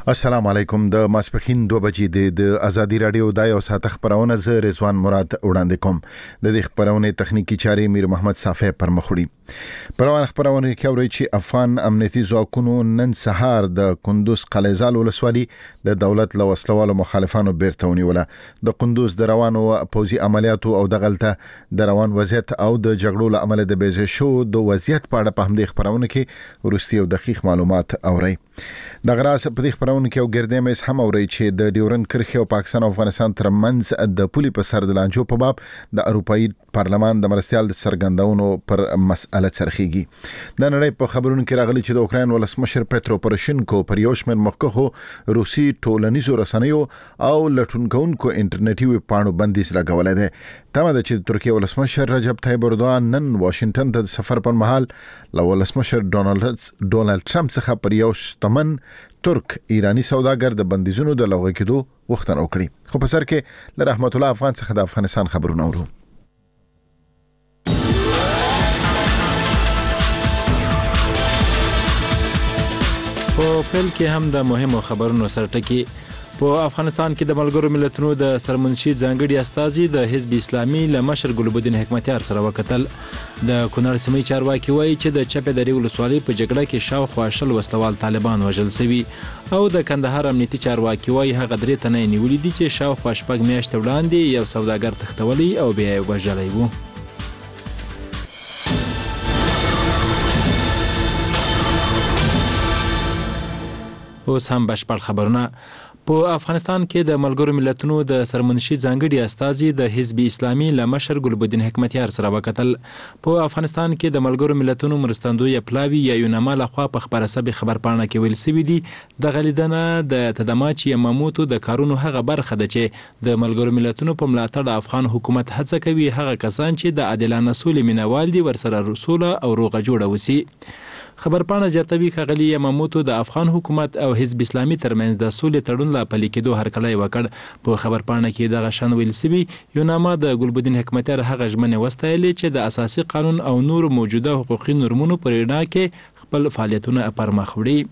السلام علیکم. د ماسپخین 2 بجې د ازادي رادیو د یو ساعت خبرونه ز رضوان مراد وړاندې کوم. د دې خبرونه تخنیکی چاري میر محمد صافی پر مخوړي. پروان خبرونه کوي چې افغان امنیتي ځواکونو نن سهار د کندوز قلعهزال ولسوالي د دولت له وسلوالو مخالفانو بیرته ونیوله. د کندوز د روانو پوځي عملیاتو او د غلطه د روان وضعیت او د جګړو له امله د بیزه شو د وضعیت په اړه په همدې خبرونه کې ورستي او دقیق معلومات اوري. د غراس په دې خبرونه کې او ګردې مېس هم اوري چې د ډیورن کرښې او پاکستان او افغانستان ترمنځ د پولي په سر د لانجو په باب د اروپאי پارلمان د مرستيال د سرګندونو پر مسأله چرخيږي. د نړۍ په خبرونو کې راغلي چې د اوکراین ولسمشر پېترو پوروشینکو پر یو شمېر مخکښو روسي ټولنیزو رسنیو او لټونکونکو انټرنیټي ویب پاڼو بندیز لګولې ده. تمه ده چې ترکیه ولسمشر رجب طیب اردوغان نن واشنگټن ته د سفر پر مهال له ولسمشر ډونالد ټرمپ څخه پر یو شتمن ترک ایرانی سوداګر د بندیزونو د لغوه کېدو غوښتنه وکړي. خو په سر کې له رحمت الله افغان څخه د افغانستان خبرونه اورو. په پیل کې هم د مهمو خبرونو سره ټکی. په افغانستان کې د ملګرو ملتونو د سرمنشي ځانګړي استازي د حزب اسلامي له مشر ګلبدین حکمتیار سره وکتل. د کونړ سیمې چارواکي وایي چې د چپه درې ولسوالۍ په جګړه کې شاوخوا 10 وسلوال طالبان وژل شوي او د کندهار امنیتي چارواکي وایي هغه 3 تنه نیولي دي چې شاوخوا 6 میاشتې وړاندې یو سوداګر تښتولی او بیا یې وژلی و. اوس هم بشپړ خبرونه. په افغانستان کې د ملګرو ملتونو د سرمنشي ځانګړي استازي د حزب اسلامي له مشر ګلبدین حکمتیار سره وکتل. په افغانستان کې د ملګرو ملتونو مرستندوی پلاوی یا یوناما لخوا په خبره سبي خبرپاڼه کې ویل سوي دي د غلیدنه د تدماچ یماموتو د کارونو هغه برخه ده چې د ملګرو ملتونو په ملاتړ افغان حکومت هڅه کوي هغه کسان چې د عادلانه سولې مینوال دي ورسره رسوله او روغه جوړه وسی. خبرپاڼه زیاتوي ښاغلي یماموتو د افغان حکومت او حزب اسلامي ترمنځ د سولې تړون لا پلي کېدو هرکلی وکړ. په خبرپاڼه کې دغه شان ویل سوي یوناما د ګلبدین حکمتیار هغه ژمنې وستایلې چې د اساسي قانون او نور موجوده حقوقي نورمونو پر رڼا کې خپل فعالیتونه پرمخ وړي.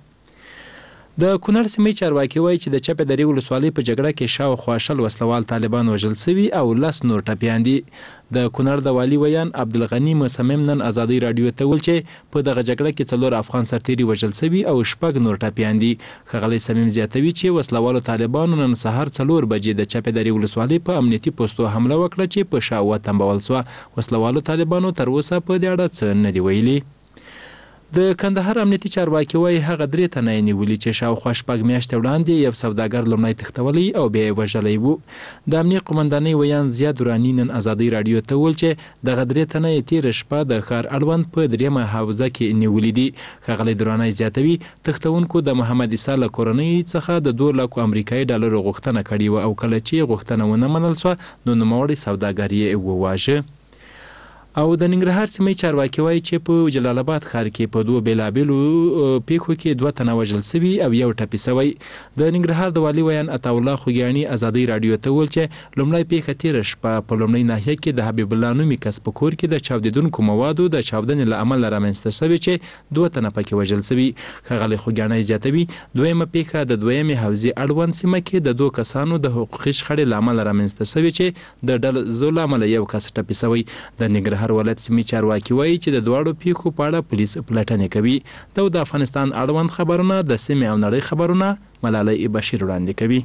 د کونړ سیمې چارواکي وایي چې د چپه درې ولسوالۍ په جګړه کې شاوخوا 10 وسلوال طالبان وژل شوي او 10 نور ټپیان دي. د کونړ د والي ویان عبدالغنی مصمم نن ازادي رادیو ته ویل چې په دغه جګړه کې 4 افغان سرتیري وژل شوي او 6 نور ټپیان دي. ښاغلی صمیم زیاتوي چې وسلوالو طالبانو نن سهار 4 بجې د چپه درې ولسوالۍ په امنیتي پوسټو حمله وکړه چې په شاوه تنبول سوه. وسلوالو طالبانو تر اوسه په دې اړه څه نه دی ویلي. د کندهار امنیتي چارواکي وایي هغه 3 تنه نیولي چې شاوخوا 6 میاشتې وړاندې یو سوداګر لومړی تښتولی او بیا یې وژلی و. د امنیه قومندانۍ ویان زیاد دراني نن ازادي رادیو ته ویل چې دغه 3 تنه یې تېره شپه د ښار اړوند په 3مه حوزه کې نیولي دي. ښاغلی دراني زیاتوي تښتونکو د محمد عیسی له کورنۍ څخه د 2 لک امریکایي ډالرو غوښتنه کړې وه او کله چې غوښتنه ونه منل سوه نو نوموړی سوداګر یې وواژه. او د ننګرهار سیمې چارواکي وایي چې په جلال آباد ښار کې په 2 بیلابیلو پیښو کې 2 تنه وژل شوي او یو ټپي شوی. د ننګرهار د والي ویان عطاالله خوږیاڼي ازادي رادیو ته ویل چې لومړی پیښه تېره شپه په لومړۍ ناحیه کې د حبیب الله نومي کس په کور کې د چاودېدونکو موادو د چاودنې له امله رامنځته شوې چې 2 تنه پکې وژل شوي. ښاغلی خوږیاڼي زیاتوي دویمه پیښه د 2مې حوزې اړوند سیمه کې د 2 کسانو د حقوقي شخړې له امله رامنځته شوې چې د ډلو له امله یو کس ټپي شوی. د ننګرهار ولایت سیمې چارواکي وایي چې د 2 پیښو په اړه پولیس پلټنې کوي. د افغانستان اړوند خبرونه د سیمې او نړۍ خبرونه ملالۍ بشیر وړاندې کوي.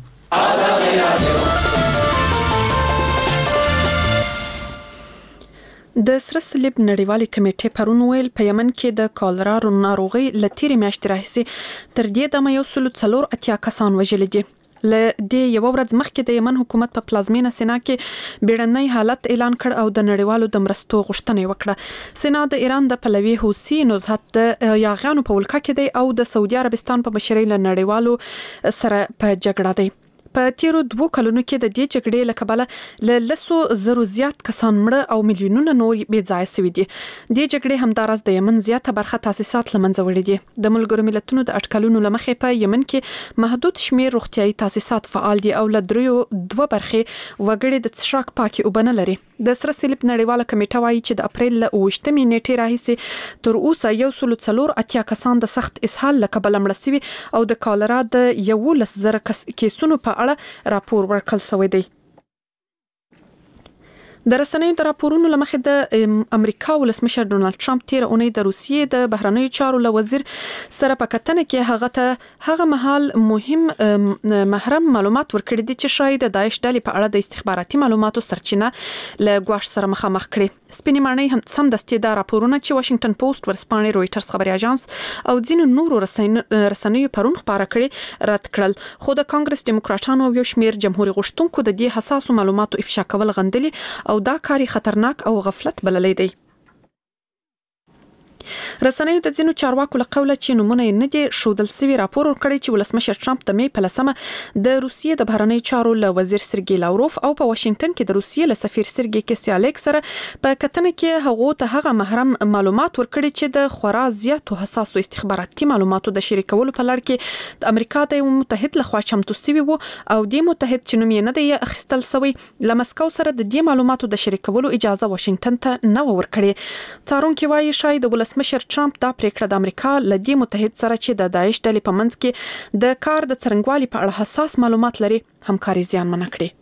د سره صلیب نړیوالې کمیټې پرون ویل په یمن کې د کالرا ناروغي له تیرې میاشتې راهیسې تر دې دمه 184 کسان وژلي دي. له دې یو ورځ مخکې د یمن حکومت په پلازمینه سینا کې بیړنی حالت اعلان کړ او د نړیوالو د مرستو غوښتنه وکړه. سینا د ایران د پلوي حوثي نزهت د یاغیانو په ولکه کې دی او د سعودي عربستان په مشرۍ له نړیوالو سره په جګړه دی. په تیرو 2 کلونو کې د دې جګړې له کبله له 100,000 زیات کسان مړه او میلیونونه نور بې ځایه شوي دي. د جګړې همداراز د یمن زیاته برخه تاسیسات له منځه وړي دي. د ملګرو ملتونو د اټکلونو له مخې په یمن کې محدود شمیر روغتیايي تاسیسات فعال دي او له 2 برخې وګړي د څښاک پاکي اوبه نه لري. د سره صلیب نړیواله کمیټه وایي چې د اپریل له 28 نیټې راهیسې تر اوسه 104 کسان د سخت اسهال له کبله مړه شوي او د کالرا د 11,000 کیسونو په اړه راپور ورکړل شوی دی. د رسنیو د راپورونو لمخې د امریکا ولسمشر ډونالد ټرمپ تیر اونۍ د روسیې د بهرنیو چارو له وزیر سره په کتنه کې هغه مهال مهم محرم معلومات ورکړي دي چې شاید د داعش ډلې په اړه د استخباراتي معلوماتو سرچینه له ګواښ سره مخامخ کړي. سپینې ماڼۍ هم سمدستي دا راپورونه چې واشنگټن پوسټ ورسپانې رويټرز خبري اژانس او ځینو نورو رسنیو پرون خبره کړي رد کړل، خو د کانګرس ډیموکراټانو او یو شمېر جمهوریت غوښتونکو د دې حساسو معلوماتو افشا کول غندلي او دا کاری خطرناک او غفلت بللی دی. رسنیو د ځینو چارواکو له قوله چې نمونه نه دي شودل سوي راپور ورکړی چې ولسمشر ټرمپ د مې په لسمه د روسیې د بهرنیو چارو له وزیر سرګي لاوروف او په واشنگټن کې د روسیې له سفیر سرګي کسیالیک سره په کتنه کې هغه محرم معلومات ورکړي چې د خورا زیاتو حساسو استخباراتي معلوماتو د شریکولو په لړ کې د امریکا د متحد لخوا چمتو شوی وو او د متحد چې نوم یې نه دی اخیستل شوی له مسکو سره د دې معلوماتو د شریکولو اجازه واشنگټن ته نه ورکړي. څارونکو وايي شاید ولسمشر ټرمپ دا پریکړه د امریکا له دې متحد سره چې د داعش ډلې په منځ کې د کار د څرنګوالي په اړه حساس معلومات لري همکاري زیانمنه کړي.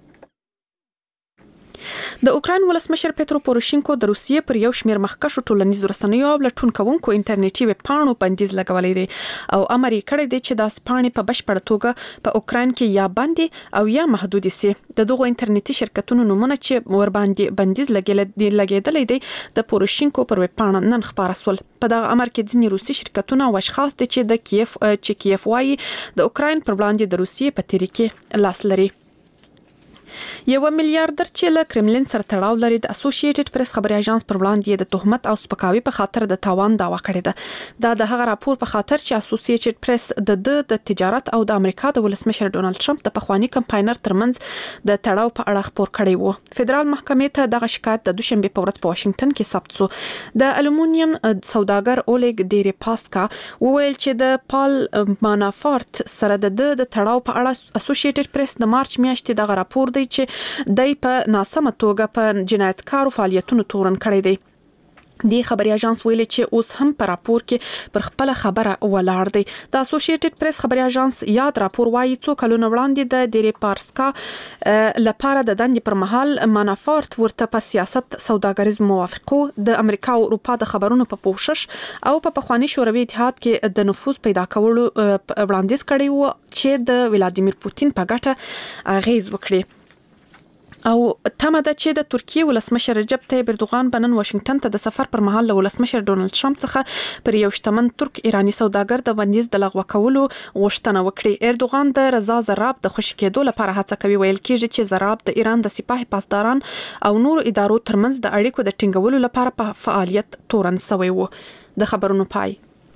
د اوکراین ولسمشر پېترو پوروشینکو د روسیې پر یو شمېر مخکښو ټولنیزو رسنیو او لټون کوونکو انټرنیټي ویب پاڼو بندیز لګولې دي او امر یې کړی دی چې د پاڼې په بشپړ توګه په اوکراین کې یا باندې او یا محدود سي. د دغو انټرنیټي شرکتونو نومونه چې ور باندې بندیز لګیدلې دي د پوروشینکو پر ویب پاڼه نن خبره سول. په دغه امر کې ځینې روسي شرکتونه او اشخاص دي چې کیف وایي د اوکراین پر وړاندې د روسیې په تیری کې لاس لري. یو میلیارډر چې له کرملین سره تړاو لري د اسوسییټډ پریس خبري اژانس پر وړاندې د تهمت او سپکاوي په خاطر د تاوان دعوا کړې ده. دا د هغه راپور په خاطر چې اسوسییټډ پریس د تجارت او د امریکا د ولسمشر ډونالد ټرمپ د پخوانی کمپاینر ترمنځ د تړاو په اړه خبر کړی وو. فدرال محکمې ته دغه شکایت د دوشنبه په ورځ په واشنگټن کې ثبت شو. د الومینیم سوداګر اولیګ ډیریپاسکا وویل چې د پال مانافورت سره د تړاو په اړه اسوسییټډ پریس د مارچ میاشتې دغه راپور دی چې دای په ناسمه توګه په جنایتکارو فعالیتونو تورن کړی دی. دی خبري اژانس ویلي چې اوس هم په راپور کې پر خپل خبره ولاړ دی. د اسوسییټډ پریس خبري اژانس یاد راپور وایي څو کلونه وړاندې د ډیریپاسکا لپاره د دندې پر مهال مانافورت ورته په سیاست سوداګریز موافقو د امریکا او اروپا د خبرونو په پوښښ او په پخوانی شوروي اتحاد کې د نفوذ پیدا کولو وړاندیز کړی وو چې د ولادیمیر پوتین په ګټه اغیز وکړي. او تمه ده چې د ترکیه ولسمشر رجب طیب اردوغان بنن واشنگټن ته د سفر پر مهال له ولسمشر ډونالد ټرمپ څخه پر یو شتمن ترک ایرانی سوداګر د بندیز د لغوه کولو غوښتنه وکړي. اردوغان د رضا زراب د خوشی کېدو لپاره هڅه کوي. ویل کېږي چې زراب د ایران د سپاه پاسداران او نور ادارو ترمنځ د اړیکو د ټینګولو لپاره په فعالیت تورن شوی وو. د خبرونو پای.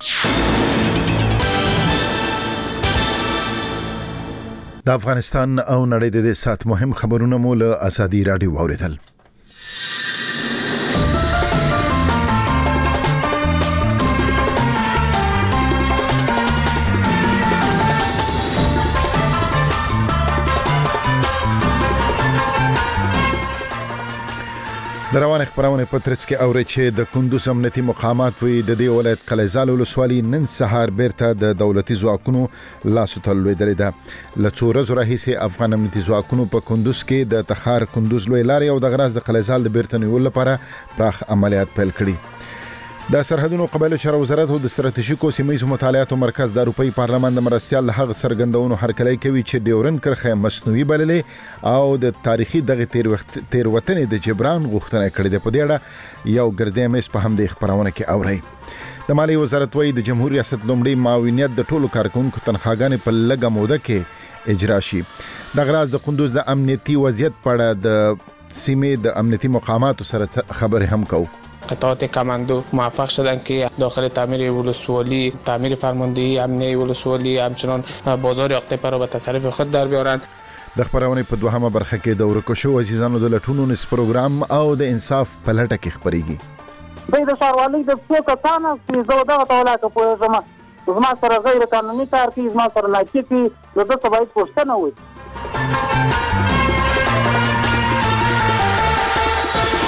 د افغانستان او نړۍ د سات مهم خبرونه مو له ازادي رادیو واوریدل. د روان خبرونه په ترڅ کې اوري چې د کندوز امنیتي مقامات وی د دې ولایت قلیزال ولسوالي نن سهار بیرته د دولتي ځواکونو لاسو ته لویدلې ده. له څو ورځې راهیسې افغان امنیتي ځواکونو په کندوز کې د تخار کندوز لوی لارې او د غراز د قلیزال د بیرته نیولو لپاره پراخ عملیات پیل کړي. د سرحدونو قبایلو چارو وزارت او د ستراتیژیکو سیمه‌ییزو مطالعاتو مرکز د اروپאי پارلمان د مرستیال له هغه څرګندونو هرکلی کوي چې ډیورن کرښه مصنوعي بللې او د تاریخي دغه تیروتنې د جبران غوښتنه کړې ده. په دې اړه یو ګردې مېز په همدې خبرونه کې اوري. د مالی وزارت وایي د جمهوریت ریاست لومړی معاونیت د ټولو کارکونکو تنخواګانې په لږه موده کې اجرا شي. د غراز د کندوز د امنیتي وضعیت په اړه د سیمې د امنیتي مقاماتو سره خبرې هم کوو. قطعات کماندو موفق شدن که داخل تعمیر ولسوالی، تعمیر فرماندهی امنیه ولسوالی همچنان بازار اقتپه را به تصرف خود در بیارند. د خبرونه په دوهمه برخه کې د ورکشو عزیزانو د لټونو نس پروګرام او د انصاف په لټه کې خبريږي. د ښاروالۍ د څو کسانو چې زه دغه ټولاکه پوهېږم زما سره غیر قانوني کار کوي، زما سره لاکي کوي، د ده څه باید پوښتنه وشي.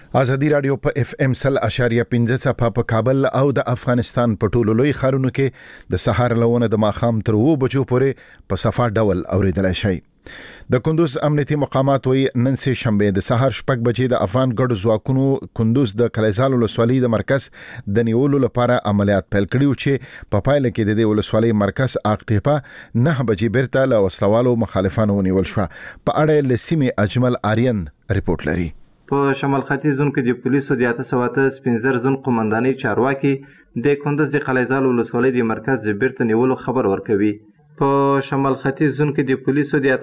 ازادي رادیو په اف ام 100.15 صفحه په کابل او د افغانستان په ټولو لوی ښارونو کې د سهار لونه د ماخام تر 2 بجو پورې په صفه ډول اوریدلای شي. د کندوز امنیتي مقامات وی نن سه شنبه د سهار شپږ بجې د افغان ګډ ځواکونو کندوز د کلیزال ولسوالۍ د مرکز د نیولو لپاره عملیات پیل کړي چې په پایله کې د ولسوالۍ مرکز اقتپا 9 بجې بیرته له وسلوالو مخالفانو ونیول شو. په اړه لسیمه اجمل آریان ریپورت لري. په شمال ختیځ زون کې د پولیسو د 815 زون قومندانۍ چارواکي د کندوز د کلیزال ولسوالۍ د مرکز بیرته نیولو خبر ورکوي. په شمال ختیځ زون کې د پولیسو د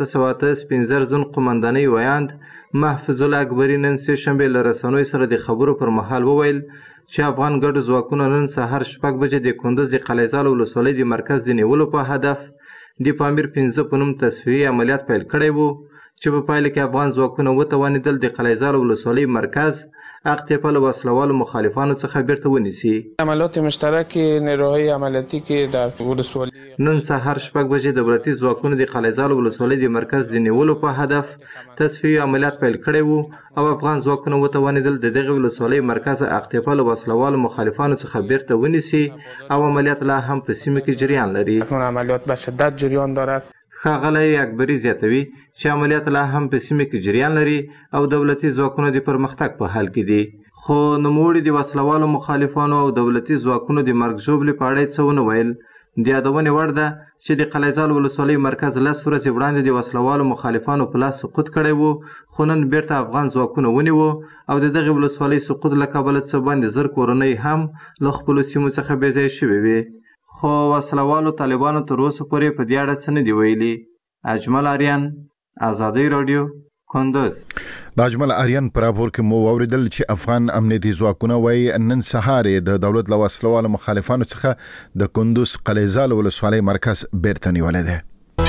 815 زون قومندانۍ ویاند محفوظ الله اکبری نن سه شنبه له رسنوي سره د خبرو پر مهال وویل چې افغان ګډ ځواکونه نن سهار شپږ بجې د کندوز د کلیزال ولسوالۍ د مرکز د نیولو په هدف د پامیر 15 په نوم تصفیه عملیات پیل کړی وو چې په پایله کې افغان ځواکونه وتوانېدل د کلیزال ولسوالۍ مرکز اقتپا له وسلوالو مخالفانو څخه بیرته ونیسي. عملیات مشترک نیروهای عملیاتی که در ولسوالی نن سهار شپږ بجې د دولتي ځواکونو د کلیزال ولسوالۍ د مرکز د نیولو په هدف تصفیه عملیات پیل کړی وو او افغان ځواکونه وتوانېدل د دغه ولسوالۍ مرکز اقتپا له وسلوالو مخالفانو څخه بیرته ونیسي او عملیات لا هم په سیمه کې جریان لري. عملیات به شدت جریان دارد. ښاغلی اکبري زیاتوي چې عملیات لا هم په سیمه کې جریان لري او دولتي ځواکونو د پرمختګ په حال کې دي. خو نوموړي د وسلوالو مخالفانو او دولتي ځواکونو د مرګ ژوبلې په اړه څه ونه ویل. د یادونې وړ ده چې د کلیزال ولسوالۍ مرکز 10 ورځې وړاندې د وسلوالو مخالفانو په لاس سقوط کړی وو خو نن بیرته افغان ځواکونه ونیوه او د دغې ولسوالۍ سقوط له کبله څه باندې زر کورنۍ هم له خپلو سیمو څخه بې ځایه شوې وې. خو وسلوالو طالبانو تر اوسه پورې په دې اړه څه نه دي ویلي. اجمل آریان، ازادي رادیو، کندوز. د اجمل آریان پر راپور کې مو اوریدل چې افغان امنیتي ځواکونه وايي نن سهار د دولت له وسلوالو مخالفانو څخه د کندوز کلیزال ولسوالۍ مرکز بیرته نیولې ده.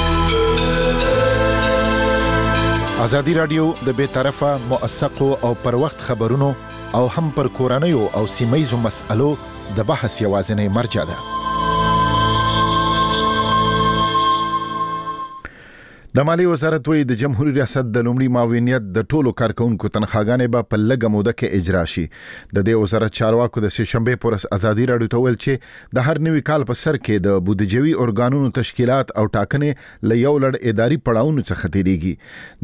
ازادي رادیو د بې طرفه موثقو او پر وخت خبرونو او هم پر کورنیو او سیمایي مسألو د بحث یوازینی مرجع ده. د مالیې وزارت وایي د جمهوریت ریاست د لومړي معاونیت د ټولو کارکونکو تنخواګانې به په لږه موده کې اجرا شي. د دې وزارت چارواکو د سه شنبه پر ازادي رادیو ته ویل چې د هر نوي کال په سر کې د بودیجوي ارګانونو تشکیلات او ټاکنې له یو لړ اداري پړاوونو څخه تیریږي.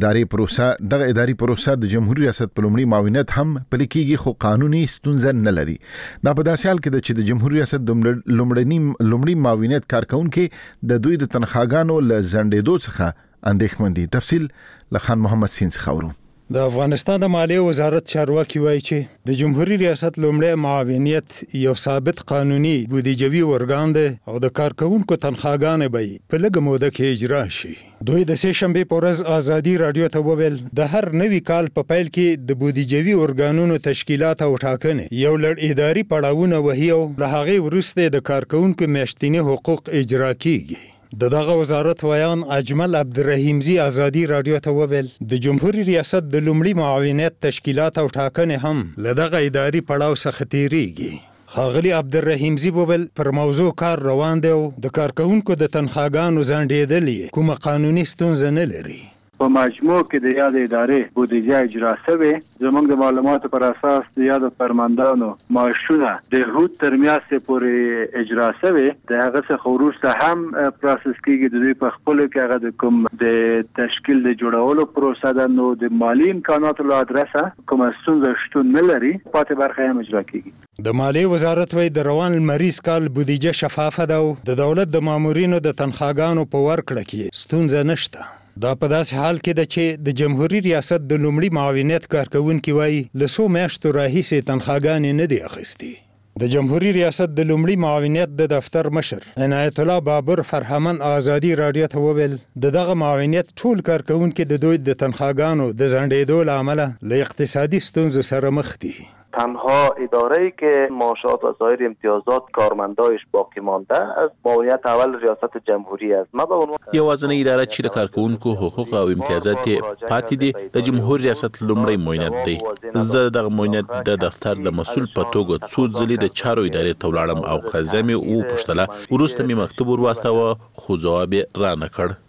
دغه اداري پروسه د جمهوریت ریاست په لومړي معاونیت هم پلي کیږي خو قانوني ستونزه نه لري. دا په داسې حال کې چې د جمهوریت ریاست د لومړي معاونیت کارکونکو د دوی د تنخواګانو له ځنډېدو څخه اندېښمن دي. تفصیل لخان محمد سینس خبرو. د افغانستان د مالیې وزارت چارواکي وایي چې د جمهوریت ریاست لومړی معاونیت یو ثابت قانوني بودیجوي ارګان دی او د کارکونکو تنخواګانې به په لږه موده کې اجرا شي. دوی د سه شنبه په ورځ ازادي رادیو ته وویل د هر نوي کال په پیل کې د بودیجوي ارګانونو تشکیلات او ټاکنې یو لړ اداري پړاوونه وهي او له هغې وروسته د کارکونکو میاشتني حقوق اجرا کیږي. دغه وزارت ویان اجمل عبدالرحیمزی ازادي رادیو ته وویل د جمهوریت ریاست د لومړي معاونیت تشکیلات او ټاکنې هم له دغه اداري پړاو څخه تیریږي. ښاغلي عبدالرحیمزی وویل پر موضوع کار روان دی او د کارکونکو د تنخواګانو ځنډېدل کومه قانوني ستونزه نه لري. په مجموع کې د یاد ادارې بودیجه اجرا شوې. زموږ د معلوماتو پر اساس د یاد فرماندانو معاشونه د هوت تر میاشتې پورې اجرا شوې. د هغه څخه وروسته هم پروسس کېږي. د دوی په خپلو کې هغه د کوم د تشکیل د جوړولو پروسه ده نو د مالي امکاناتو له ادرسه کومه ستونزه شتون نه لري. پاتې برخه هم اجرا کېږي. د مالیې وزارت وایي د روان لمریز کال بودیجه شفافه ده او د دولت د مامورینو د تنخواګانو په ورکړه کې ستونزه نشته. دا په داسې حال کې ده چې د جمهوریت ریاست د لومړي معاونیت کارکونکي وایي له څو میاشتو راهیسې تنخواګانې نه دي اخیستې. د جمهوریت ریاست د لومړي معاونیت د دفتر مشر عنایت الله بابر فرهمن ازادي رادیو ته وویل دغه معاونیت ټول کارکونکي د دوی د تنخواګانو د ځنډېدو له امله له اقتصادي ستونزو سره مخ دي. تنها اداره‌ای که معاشات و سایر امتیازات کارمندایش باقی مانده از معاونیت اول ریاست جمهوری است. ما به عنوان یوازینی اداره چې د کارکونکو حقوق او امتیازات پاتې دي د جمهوریت ریاست لومړی معاونیت دی. زه دغه معاونیت د دفتر د مسؤل په توګه څو ځلې د چارو ادارې ته ولاړم او خزمې او پښتله وروسته مې مکتوب ورواستاوه خو جواب را نه کړ.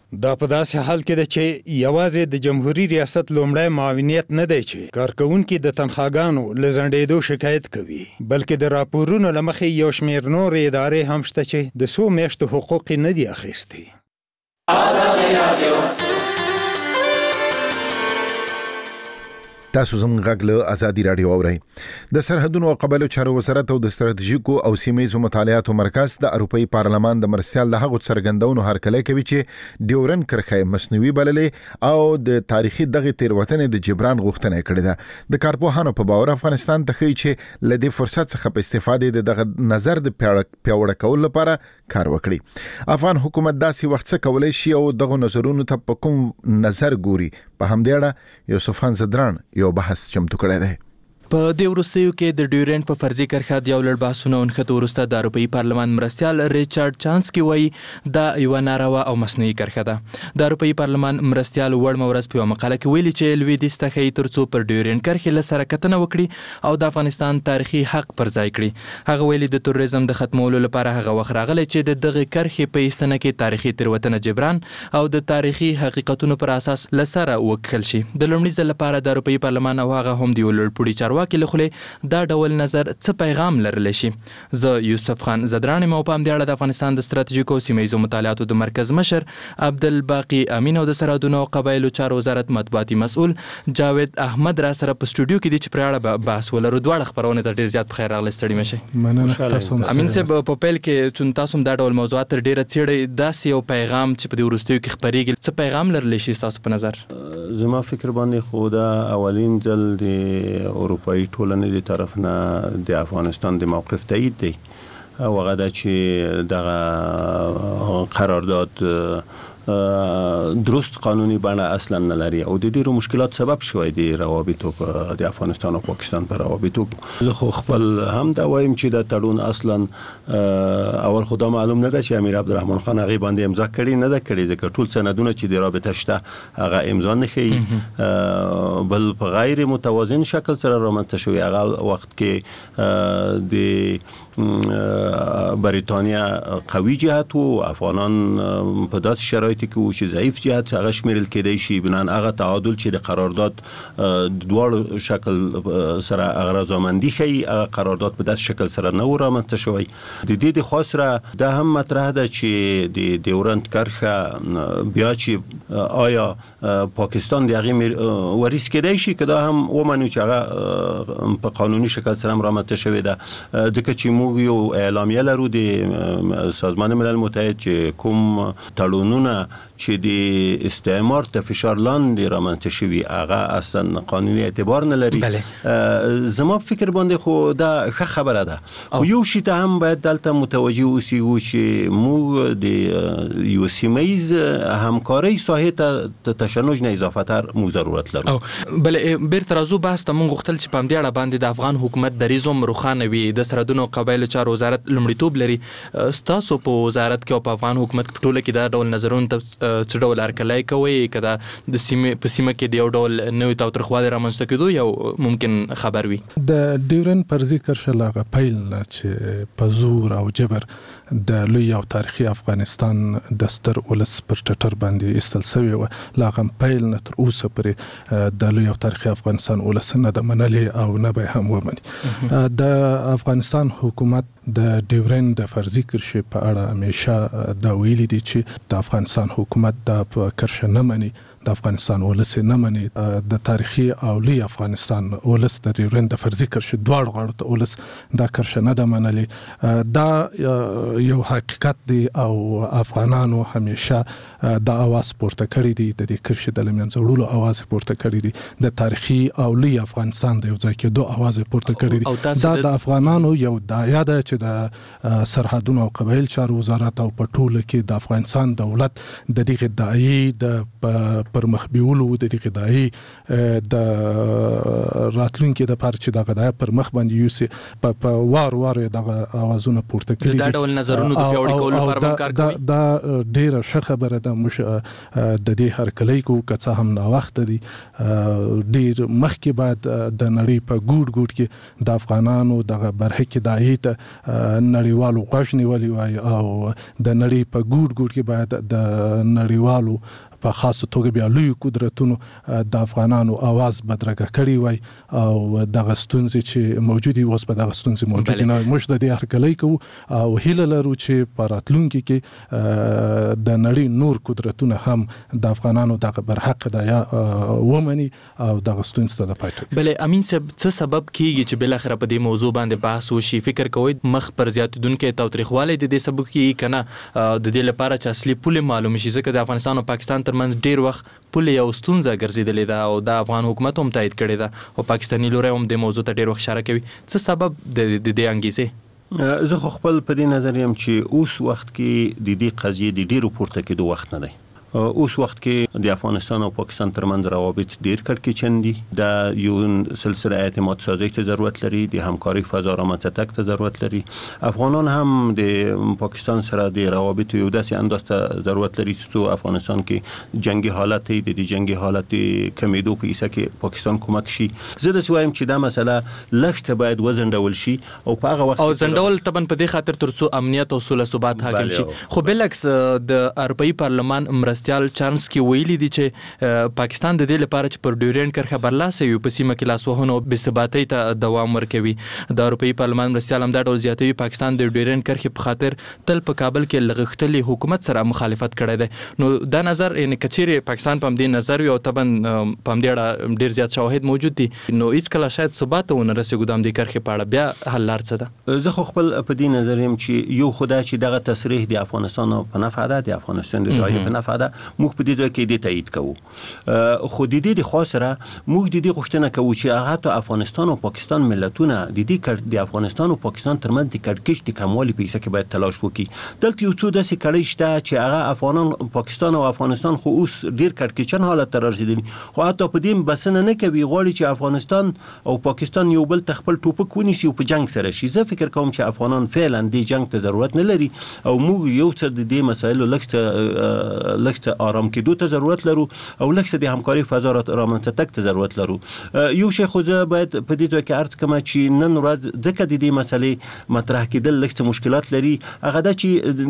دا په داسې حال کې ده چې یوازې د جمهوریت ریاست لومړی معاونیت نه دی چې کارکوونکي د تنخواګانو له ځنډېدو شکایت کوي، بلکې د راپورونو له مخې یو شمېر نور ادارې هم شته چې د څو میاشتو حقوق نه دي اخیستي. تاسو زموږ غږ له ازادي رادیو اورئ. د سرحدونو او قبایلو چارو وزارت او د ستراتیژیکو او سیمه‌ییزو مطالعاتو مرکز د اروپאי پارلمان د مرستیال له هغو څرګندونو هرکلی کوي چې ډیورن کرښه مصنوعي بللې او د تاریخي دغه تیروتنې د جبران غوښتنه کړې ده. د کارپوهانو په باور افغانستان ته ښیي چې له دې فرصت څخه په استفادې د دغه نظر د پیاوړه کولو لپاره کار وکړي. افغان حکومت داسې وخت څه کولی شي او دغه نظرونو ته په کوم نظر ګوري؟ په همدې اړه یوسف خان زدران یو بحث چمتو کړی دی. په دې وروستیو کې د ډیورنډ په فرضي کرښه د یو لړ بحثونو ونښته وروسته د اروپאי پارلمان مرستیال ریچارډ چانسکي وایي دا یوه ناروا او مصنوعي کرښه ده. د اروپאי پارلمان مرستیال وړمه ورځ په یوه مقاله کې ویلي چې لویدیځ ته ښایي تر څو پر ډیورنډ کرښې له سره کتنه وکړي او د افغانستان تاریخي حق پر ځای کړي. هغه ویلي د تروریزم د ختمولو لپاره هغه وخت راغلی چې د دغه کرښې په ایستنه کې تاریخي تېروتنه جبران او د تاریخي حقیقتونو پر اساس له سره وکښل شي. د لومړي ځل لپاره د اروپאי پارلمان او هغه هم د یو لوړپوړي چارواکي له خولې دا ډول نظر څه پیغام لرلی شي؟ زه یوسف خان زدران یم او په همدې اړه د افغانستان د ستراتیژیکو سیمه‌ییزو مطالعاتو د مرکز مشر عبدالباقي امین او د سرحدونو او قبایلو چارو وزارت مطبوعاتي مسؤل جاوید احمد را سره په سټوډیو کې دي چې پر اړه بحث ولرو. دواړه خپرونې ته ډیر زیات بخیر راغلی، ستړي مشئ. مننه. تاسو امین صاحب په پیل کې چون تاسو دا ډول موضوعات تر ډیره څېړئ، داسې یو پیغام چې په دې وروستیو کې خپریږي، څه پیغام لرلی شي تاسو په نظر؟ زما فکر باندې خو دا اولین ځل د اروپאי ټولنې طرف نه د افغانستان د موقف تایید دی او هغه دا چې دغه قرارداد درست قانوني بڼه اصلا نه لري او د ډیرو مشکلات سبب شوی دی روابطو په د افغانستان او پاکستان په روابطو. زه خو خپل هم دا وایم چې دا تړون اصلا اول خدا معلوم نه ده چې امیر عبدالرحمن خان هغه باندې امضا کړي نه ده کړي، ځکه ټول سندونه چې د رابطه شته هغه امضا نه ښیي، بل په غیر متوازن شکل سره رامنځته شوی. هغه وخت کې د بریتانیا قوي جهت و افغانان په داسې شرایط کې و چې ضعیف جهت هغه شمیرل کېدای شي. بنان هغه تعادل چې د قرارداد د دواړو شکل سره هغه رضامندي ښیي، هغه قرارداد په داسې شکل سره نه و رامنځته شوی. د دې د خوا سره دا هم مطرح ده چې د ډیورنډ کرښه بیا چې آیا پاکستان د هغې وریث کېدای شي که دا هم ومنو چې هغه په قانوني شکل سره هم رامنځته شوې ده، ځکه چې موږ یو اعلامیه لرو د سازمان ملل متحد چې کوم تړونونه چې د استعمار ته فشار لاندې رامنځته شوي هغه اصلا قانوني اعتبار نه لري. زما فکر باندې خو دا ښه خبره ده. خو یو شي ته هم باید دلته متوجه اوسو چې موږ د یو سیمه‌ییز همکارۍ ساحې ته تشنج نه اضافه تر موږ ضرورت لرو. بلې بیرته راځو بحث ته. موږ غوښتل چې په همدې اړه باندې د افغان حکومت دریځ هم روښانه وي. د سرحدونو او قبایلو چارو وزارت لومړیتوب لري. ستاسو په وزارت کې او په افغان حکومت په ټوله کې دا ډول نظرونه ته څه ډول هرکلی کوئ که دا د سیمې په سیمه کې د یو ډول نوي تاوتریخوالي رامنځته کېدو یو ممکن خبر وي؟ د ډیورنډ فرضي کرښه له هغه پیل نه چې په زور او جبر د لوی او تاریخي افغانستان د ستر ولس پر ټټر باندې ایستل سوی و، له هغه پیل نه تر اوسه پورې د لوی او تاریخي افغانستان ولس نه ده منلې او نه به هم ومني. د افغانستان حکومت د ډیورنډ د فرضي کرښې په اړه همیشه دا ویلي دي چې د افغانستان حکومت دا کرښه نه مني، د افغانستان ولس نه مني. د تاریخي او لوی افغانستان ولس د ډیورنډ د فرضي کرښې دواړو غاړو ته ولس دا کرښه نه ده منلې. دا یو حقیقت دی او افغانانو همیشه دا اواز پورته کړی دی، د دې کرښې د له منځه وړلو اواز پورته کړی دی، د تاریخي او لوی افغانستان د یو ځای کېدو اواز پورته کړی دی. دا د افغانانو یو دایا ده چې د سرحدونو او قبایل چارو وزارت او په ټوله کې د افغانستان دولت د دغه داعیې د پر مخ بیولو د غذایی د راتلونکو د پاره چې د غذای پر مخ باندې یوسي په وار د اوازونه پورته کړي دا ډول نظرونو د پیوړی کولو لپاره کار کوي. دا ډیره ښه خبره ده. د دې هرکلی کو که هم نا وخت دي ډیر مخکې بعد د نړۍ په ګوډ کې د افغانانو د برخه کې دایته نړیوالو غوښنی ولي وای او د نړۍ په ګوډ کې باید د نړیوالو په خاصه توګه بیا لوی قدرتونو د افغانانو आवाज بدرګه کړی وای او د غستونځي چې موجودي اوس په د غستونځي موجود نه مش د دې هرکلی کو او هیله لرو چې پراتلونکو کې د نړۍ نور قدرتونه هم د افغانانو د برحق د ومني او د غستونځ ته پاتې. بلې امین صاحب څه سبب کیږي چې بل اخر په دې موضوع باندې بحث وشي؟ فکر کوئ مخ پر زیاتیدونکو تاوتریخوالی د دې سبب کیږي کنه د دې لپاره چې اصلي پول معلوم شي ځکه د افغانستان او پاکستان ترمنځ ډیر وخت پول یو ستونزه ګرځیدلې ده او د افغان حکومت هم تایید کړی ده او پاکستاني لوري هم د موضوع ته ډیر وخت اشاره کوي. څه سبب د دې انګیزه؟ زه خو خپل په دې نظر یم چې اوس وخت کې د دې قضیې د ډیرو پورته کېدو وخت نه دی. اوس وخت کې د افغانستان او پاکستان ترمنځ روابط ډیر کړکېچن دي. د یو سلسله اعتماد سازی ته ضرورت لري، د همکاري فضا رامنځته ته ضرورت لري. افغانان هم د پاکستان سره د روابط یو داسې انداز ته ضرورت لري چې افغانستان کې جنگي حالت د دې جنگي حالت کمیدو په حصہ کې پاکستان کومک شي. زه د وایم چې دا مسله لږ باید وزندول شي او په هغه وخت او زندول تبن په دې خاطر ترڅو امنیت او صلح ثبات حاکم شي. خو بلکس د اروپאי پارلمان مرستیال چانس کې ویلي دي چې پاکستان د دې لپاره چې پر ډیورنډ کرښه برلاسه وي په سیمه کې لاسوهنه او بې ثباتۍ ته دوام ورکوي. د اروپאי پارلمان مرستیال هم دا ډول زیاتوي پاکستان د ډیورنډ کرښې په خاطر تل په کابل کې لغښتلي حکومت سره مخالفت کړی دی. نو دا نظر یعنی کچېرې پاکستان په دې نظر یو تبن په دې اړه ډیر زیات شواهد موجود دي نو هیڅ کله شاید ثبات ونه رسېږو د دې کرښې په اړه بیا حل لار څه ده؟ زه خو خپل په دې نظر یم چې یو خدای چې دغه تصریح د افغانستان په نفع ده، د افغانستان د دایې په نفع ده، موږ په دې ځای کې دې تایید کوو. خو د دې خاص سره موږ د دې غوښتنه کوو چې هغه ته افغانستان او پاکستان ملتونه د افغانستان او پاکستان ترمنځ د کړکېچ د کموالي په حصہ کې باید تلاش وکړي. دلته یو څو داسې کړۍ شته چې هغه افغانان پاکستان او افغانستان خو اوس ډیر کړکېچن حالت ته رسیدلي خو حتی په دې بسنه نه کوي غواړي چې افغانستان او پاکستان یو بل تخپل ټوپک ونیسي او په جنگ سره شي. زه فکر کوم چې افغانان فعلا د جنگ ته ضرورت نه لري او موږ یو څه د دې مسایلو لږ آرام کېدو ته ضرورت لرو او لکه د همکاري فضا رامنځته ته ضرورت لرو. یو شی خو زه باید په دې ځای کې عرض کوم چې نن ورځ ځکه د دې مسلې مطرح کېدل لکه مشکلات لري هغه دا چې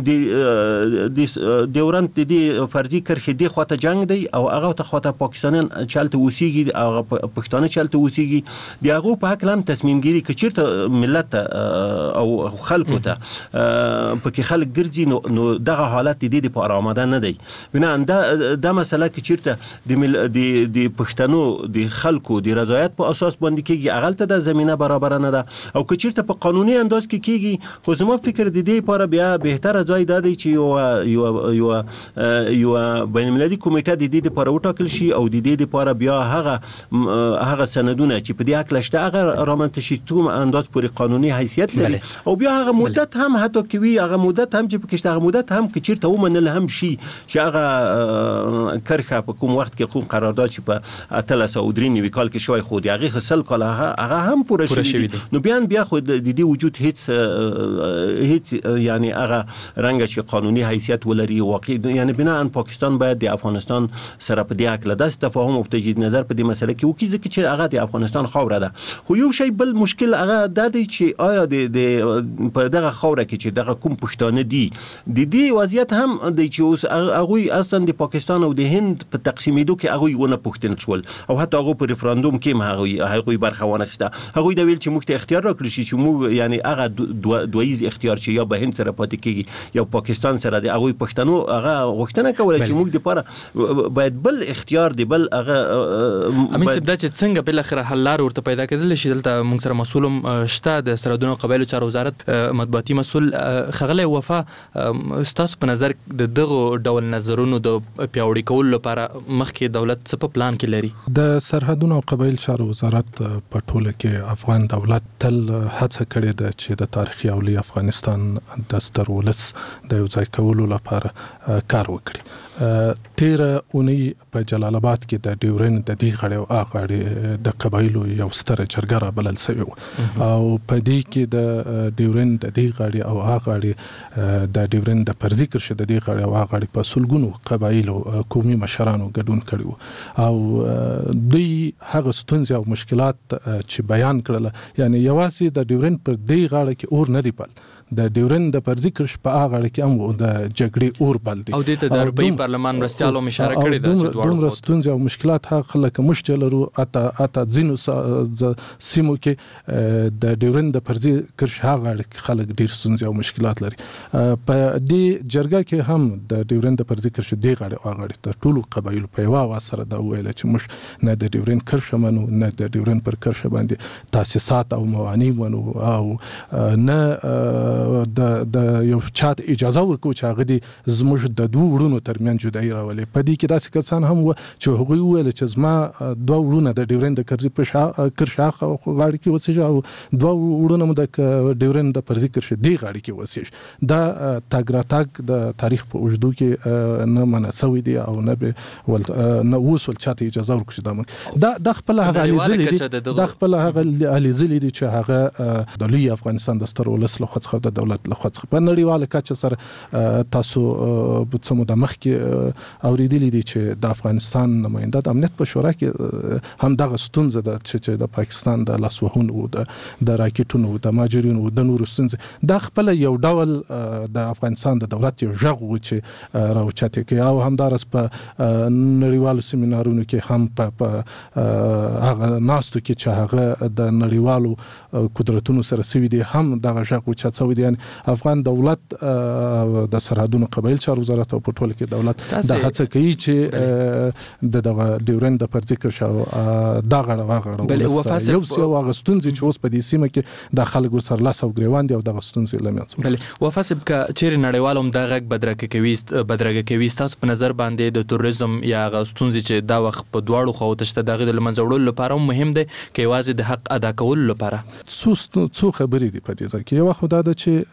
د ډیورنډ د دې فرضي کرښې د خواته جنگ دی او هغه ته خواته پاکستانیان چلته اوسېږي هغه پښتانه چلته اوسېږي د هغه په حق لم تصمیم ګیری کې چیرته ملت او خلکو ته پکې خلک ګرځي نو دغه حالت د دې په آماده نه دی. بنا دا مسله کې چیرته د پښتنو د خلکو د رضایت په اساس باندې کېږي هغه ته د زمينه برابر نه ده او که چیرته په قانوني انداز کې کېږي خو زما فکر د دې لپاره بیا بهتره ځای دی چې یو بین المللي کمیټه د دې لپاره وټاکل شي او د دې لپاره بیا هغه سندونه چې په دې حق لشته هغه رامنځته شي څوم انداز پورې قانوني حیثیت لري او بیا هغه مدت هم حتی کوي هغه مدت هم چې پکې هغه مدت هم چې چیرته ومنل هم شي چې هغه کرخه په کوم وخت کې کوم قرارداد چې په 1393 کال کې شوی خو دی هغه خصل کاله هغه هم پوره شوی نو بیا خو د دې وجود هیڅ یعنی هغه رنګ چې قانوني حیثیت ولري واقعي یعنی بنا ان پاکستان باید د افغانستان سره په دې حق له داس تفاهم او تجدید نظر په دې مسله کې وکړي ځکه چې هغه د افغانستان خاوره ده. خو یو شی بل مشکل هغه د دې چې آیا د په دغه خاوره کې چې دغه کوم پښتانه دي د دې وضعیت هم د چې اوس هغه اصلا د پاکستان او د هند په تقسیمېدو کې هغه ونه پښتنه شول او حتی هغه په ریفرندوم کې هغه برخه ونه اخیسته. هغه د ویل چې موږ ته اختیار راکړی شي چې موږ یعنی هغه دویز اختیار چې یا به هند سره پاتې کېږي یا پاکستان سره د هغه پښتنو هغه غوښتنه کوله چې موږ لپاره باید بل اختیار دی بل هغه امین صاحب دا چې څنګه بل اخر حل لار ورته پیدا کېدل شي دلته موږ سره مسولم شته د سرحدونو قبایلو چارو وزارت مطبوعاتي مسول خغله وفا ستاسو په نظر د دغه ډول نظرونو د پیاوړي کولو لپاره مخکې دولت څه په پلان کې لري؟ د سرحدونو او قبایل چارو وزارت په ټوله کې افغان دولت تل هڅه کړې ده چې د تاریخي او لوی افغانستان د ستر ولس د یو ځای کولو لپاره کار وکړي. 13 اونۍ په جلال آباد کې د ډیورن د دې غړي او اغړي د قبایلو یو ستر جرګه را بلل شوی او په دې کې د ډیورن د دې غړي او اغړي د ډیورن د فرضي کرشه د دې غړي او اغړي په سلګونو قبایلو قومي مشرانو ګډون کړو او دوی هغه ستونزې او مشکلات چې بیان کړل یعنی یوازې د ډیورن پر دې غاړه کې اور نه دی بل د ډیورن د فرضي کرش په هغه اړه کې هم د جګړې اور بل دي او د اروپאי پارلمان مرستيالو اشاره کړې ده چې دومره ستونزې او مشکلات هغه خلک مشکل لرو اته ځینو سیمو کې د ډیورن د فرضي کرش هغه اړه کې خلک ډیر ستونزې او مشکلات لري په دې جرګه کې هم د ډیورن د فرضي کرش دی غړي او غړي ته ټولو قبایلو په یوه سره دا ویل چې مش نه د ډیورن کرش منو نه د ډیورن پر کرش باندې تاسیسات او موانع منو او نه د یو چات اجازه ورکو چې هغه دي زموږ د دوه وړونو ترمن جدایي راولي په دې کې داسې کسان هم و چې هغوی ویل چې زما دوه وړونه د ډیورن د کرزي په کرشاخ غاړي کې وسیږي او دوه وړونه مو د ډیورن د فرضي کرش دی غاړي کې وسیږي دا تاګراتاګ د تاریخ په اوجدو کې نه مناسوي دي او نه وصول چات اجازه ورکړي دا خپل هغه علیزلی دي دا خپل هغه علیزلی دي چې هغه د لوی افغانستان د ستر ولس له خوا د دولت له خوا په نړیواله کچه سره تاسو په څه موده مخکې اوریدلی دي چې د افغانستان نماینده د امنیت په شورا کې هم دغه ستونزه ده چې د پاکستان د لاسوهنو او د راکټونو د ماجرینو او د نورو ستونزې د خپل یو ډول د افغانستان د دولت یو ژغ و چې راوچته کوي او همدارس په نړیوالو سیمینارونو کې هم په هغه ناستو کې چې هغه د نړیوالو قدرتونو سره سوي دي هم دغه ژغ و چې یعنی افغان دولت د سرحدونو قبایل چارو وزارت او په ټول کې دولت د هڅه کوي چې د ډیورن د فرضي کرشا دا غړ یو څه واغستونځي چې اوس په دې سیمه کې د خلکو سر لاس او ګریوان دي او د غستونځي لمنځ بل وفاسب کا چیرې نړیوالوم د غږ بدرګه کوي تاسو په نظر باندې د توریزم یا غستونځي چې دا وخت په دواړو خو تشته دغه د لمنځ وړلو لپاره مهم دی کې واځي د حق ادا کول لپاره څو خبرې دي په دې ځکه کې یو خدای د چې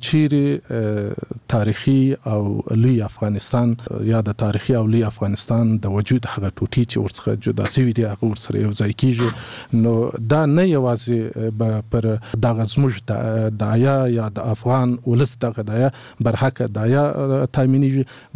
کچيري تاریخي او لوی افغانستان یا د تاریخي او لوی افغانستان د وجود هغه ټوټي چې ورڅخه جدا شوی دی هغه ورسره یو ځای کیږي نو دا نه یوازې پر دغه زموږ دایا یا د افغان ولس دغه دایا برحق دایا تامینیږي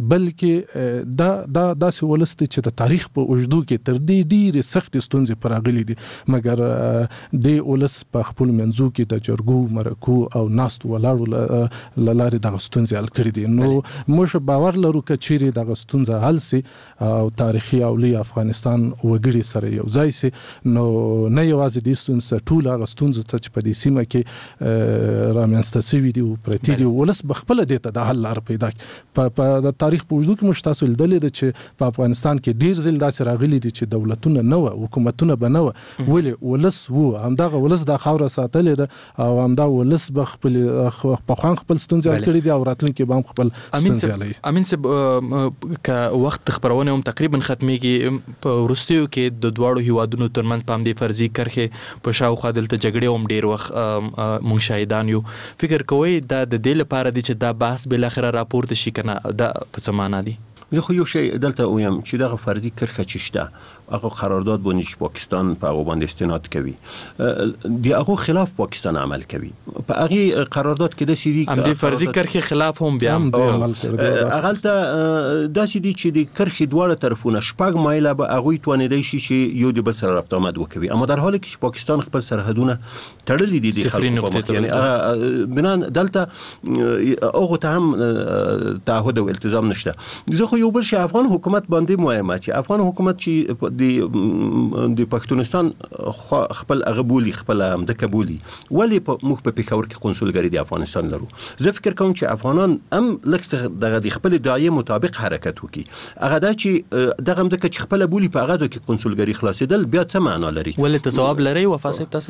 بلکې دا داسې ولس چې د تاریخ په اوجدو کې تر دې ډیره سخت ستونزې پراغلي دي مګر د ولس په خپل منځو کې د جرګو مرکو او ناست ولاړو لارې د غستونځ حل کړی دي نو موږ باور لرو چې چیرې د غستونځ حل سي او تاریخي او لوی افغانستان وګړي سره یو ځای سي نو نه یوازې د ستونځ ټول غستونځ ته په دې سیمه کې رامنځته شوي دي او پرتی دي ولس بخپل د ته د حل لار پیدا په د تاریخ په وجود کې مشتاسل دلې چې په افغانستان کې ډیر ځل داسې راغلي دي چې دولتونه نه و حکومتونه به نه و ولې ولس وو همدغه ولس د خاور ساتلې ده او همدا ولس بخپل په خوان خپل ستونزې کړې دي او راتلونکي به هم خپل ستونزې لري امین صاحب ک وخت خبرونه هم تقریبا ختميږي په ورستیو کې د دواړو هیوادونو ترمنځ پام دی فرضي کرخه په شاوخوا دلته جګړې هم ډیر وخت مونږ شاهدان یو فکر کوي دا د دې لپاره دي چې دا بحث بل اخر راپورته شي کنه دا په څه معنا دي زه خو یو شی دلته وایم چې دغه فرضي کرخه چشته هغه قرارداد باندې چې پاکستان په هغه باندې استناد کوي دی هغه خلاف پاکستان عمل کوي په هغه قرارداد کې د سری هم د فرضي کرخه خلاف هم بیا عمل کوي هغه ته داسې دي چې د کرخه دواړه طرفونه شپږ مایله به هغه توانیدای شي چې یو د بل سره رابطه آمد وکوي اما در حالی چې پاکستان خپل سرحدونه تړلي دي د خلکو یعنی بنان دلته هغه ته هم تعهد او التزام نشته زه خو یو بل شي افغان حکومت باندې مهمه چې افغان حکومت چې د پښتونستان خپل غبولي خپل امدکه بولي ولی په مخ په پیښور کې قونسولګری د افغانستان لرو زه فکر کوم چې افغانان هم لکه دغه خپل دایې مطابق حرکت وکړي هغه دا چې دغه امدکه چې خپل بولي په هغه کې قونسولګری خلاصېدل بیا څه معنا لري ولې ته جواب لري وفاسب تاسو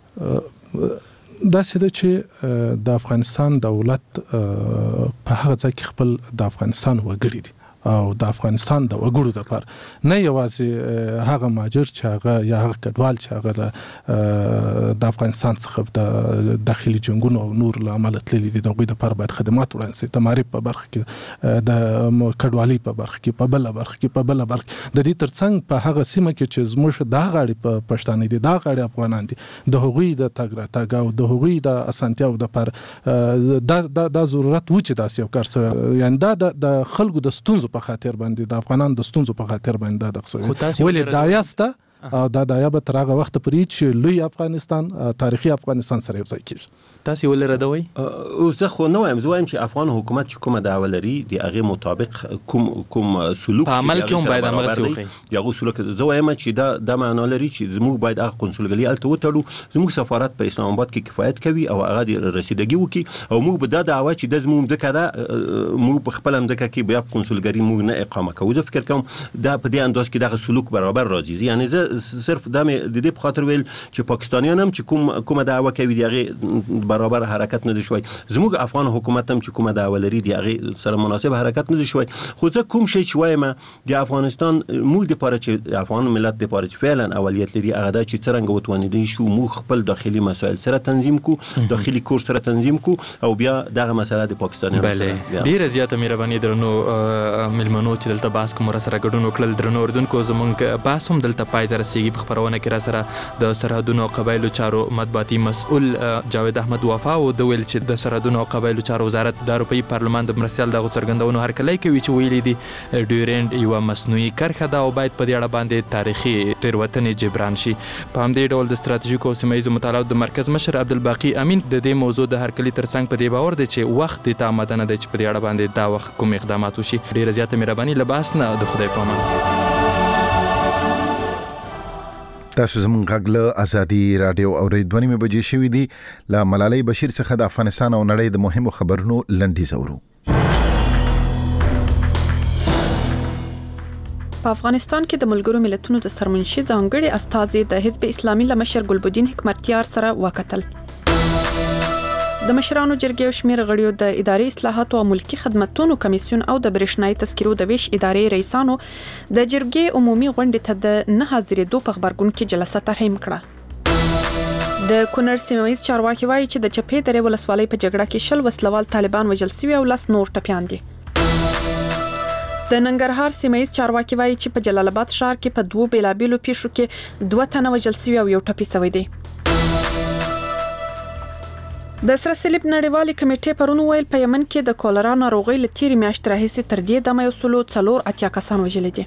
دا څه چې د افغانستان دولت په هغه ځای کې خپل د افغانستان وګړي دي او د افغانستان د وګړو لپاره نه یوازې هغه ماجر چې هغه یا هغه کډوال چې هغه د افغانستان څخه د داخلي جنگونو او نور لامل تللي دي د غوي د لپاره باید خدمات وړاندې شي، د معرفت په برخه کې، د کډوالۍ په برخه کې، په بل برخه کې، په بل برخه د دې ترڅنګ په هغه سیمه کې چې زموږ د غاړي په پښتانه دي، د غاړي افغانان دي، د هغوی د تګ راتګ او د هغوی د اسانتیاو د لپاره دا ضرورت و چې داسې یو کار څه، یعنی دا د خلکو د ستونزو په خاطر باندې، د افغانانو د ستونزو په خاطر باندې دا دغه ولې دا یاسته او دا به تر هغه وخت پورې چې لوی افغانستان تاریخي افغانستان سره یو ځای کیږي. تاسو ولې ردوي؟ او زه خو نه وایم، زه وایم چې افغان حکومت چې کومه دعوه لري د هغه مطابق کوم سلوک په عمل کې هم باید هغه سلوک یا سلوک، زه وایم چې دا معنا لري چې زموږ باید هغه قونسلګری الته وتړو، زموږ سفارت په اسلام آباد کې کفایت کوي او هغه د رسیدګي وکي او موږ به دا دعوه چې د زموږ ځکه دا موږ په خپل مځکه کې بیا قونسلګری موږ نه اقامه کوو. زه فکر کوم دا په دې انداز کې دغه سلوک برابر راځي، یعنی زه صرف د دې په خاطر ویل چې پاکستانیان هم چې کومه دعوه کوي دغه برابر حرکت نه دي شوی، زموږ افغان حکومت هم چې کومه دعوه لري دغه سره مناسب حرکت نه دي شوی. خو زه کوم شی چې وایم د افغانستان موږ د پاره چې افغان ملت د پاره چې فعلا اولیت لري هغه دا چې څنګه وتوانیدي شو موږ خپل داخلي مسایل سره تنظیم کو، داخلي کور سره تنظیم کو او بیا دغه مسله د پاکستانیانو سره ډیره زیاته مهرباني درنو ملمنو چې دلته باس کوم سره ګډون وکړل. درنو اردوونکو زمونږ باس هم دلته پای ته رسیږي. په خبرونه کې را سره د سرحدونو او قبایلو چارو مطبوعاتي مسؤل جاوید احمد وفا او د ویل چې د سرحدونو او قبایلو چارو وزارت د اروپאי پارلمان د مرستيال د څرګندونو هرکلی کوي چې ویلي دي ډیورند یو مصنوعي کرښه ده او باید په دې اړه باندې تاریخي تېروتنې جبران شي. په همدې ډول د ستراتیژیکو او سیمه ییزو مطالعاتو د مرکز مشر عبدالباقي امین د دې موضوع د هرکلی ترڅنګ په دې باور دی چې وخت د تامدنه دی چې په دې اړه باندې دا وخت کوم اقدامات وشي. ډیره زیاته مهرباني لباس نه د خدای په امان. تاسو زموږ غږ له ازادي رادیو اوریدونکو مې بجې شوې دي له ملالۍ بشیر څخه د افغانستان او نړۍ د مهمو خبرونو لنډیز اورو. په افغانستان کې د ملګرو ملتونو د سرمنشي ځانګړي استازي د حزب اسلامي لمشر ګلبدین حکمتیار سره وکتل. د مشرانو جرګې او شمیر غړیو د اداري اصلاحاتو او ملکی خدماتو کمیسیون او د برېښنايي تذکرو د ویش ادارې رئیسانو د جرګې عمومي غونډې ته د نه حاضرېدو په خبرګون کې جلسه ترحیم کړه. د کونړ سیمه‌ییز چارواکي وایي چې د چپې درې ولسوالۍ په جګړه کې 10 وسلوال طالبان وژل شوي او 10 نور ټپیان دي. د ننګرهار سیمه‌ییز چارواکي وایي چې په جلال آباد ښار کې په 2 بیلابیلو پیښو کې 2 تنه وژل شوي او 1 ټپي شوی دی. د سره صلیب نړیوالې کمیټې پرون ویل په یمن کې د کولرا ناروغۍ له تیرې میاشتې راهیسې تر دې دمه 104 کسان وژل دي.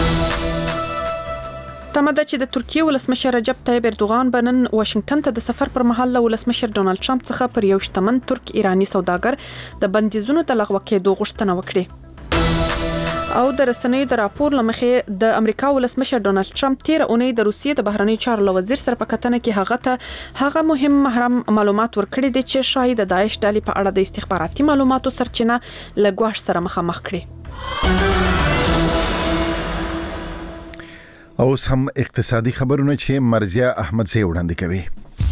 تمه ده چې د ترکیې ولسمشر رجب طیب اردوغان بنن واشنگټن ته د سفر پر مهال له ولسمشر ډونالد ټرمپ څخه پر یو شتمن ترک ایرانی سوداګر د بندیزونو د لغوه کېدو غوښتنه وکړي. او د رسنیو د راپور لمخې د امریکا ولسمشر ډونالد ټرمپ تیر اونۍ د روسیې د بهرنی چارو وزیر سره په کتنه کې هغه مهم محرم معلومات ورکړي دي چې شاید د داعش ډلې په اړه د استخباراتي معلوماتو سرچینه له ګواښ سره مخامخ کړي. او هم اقتصادي خبرونه چې مرزیه احمد زی وړاندې کوي.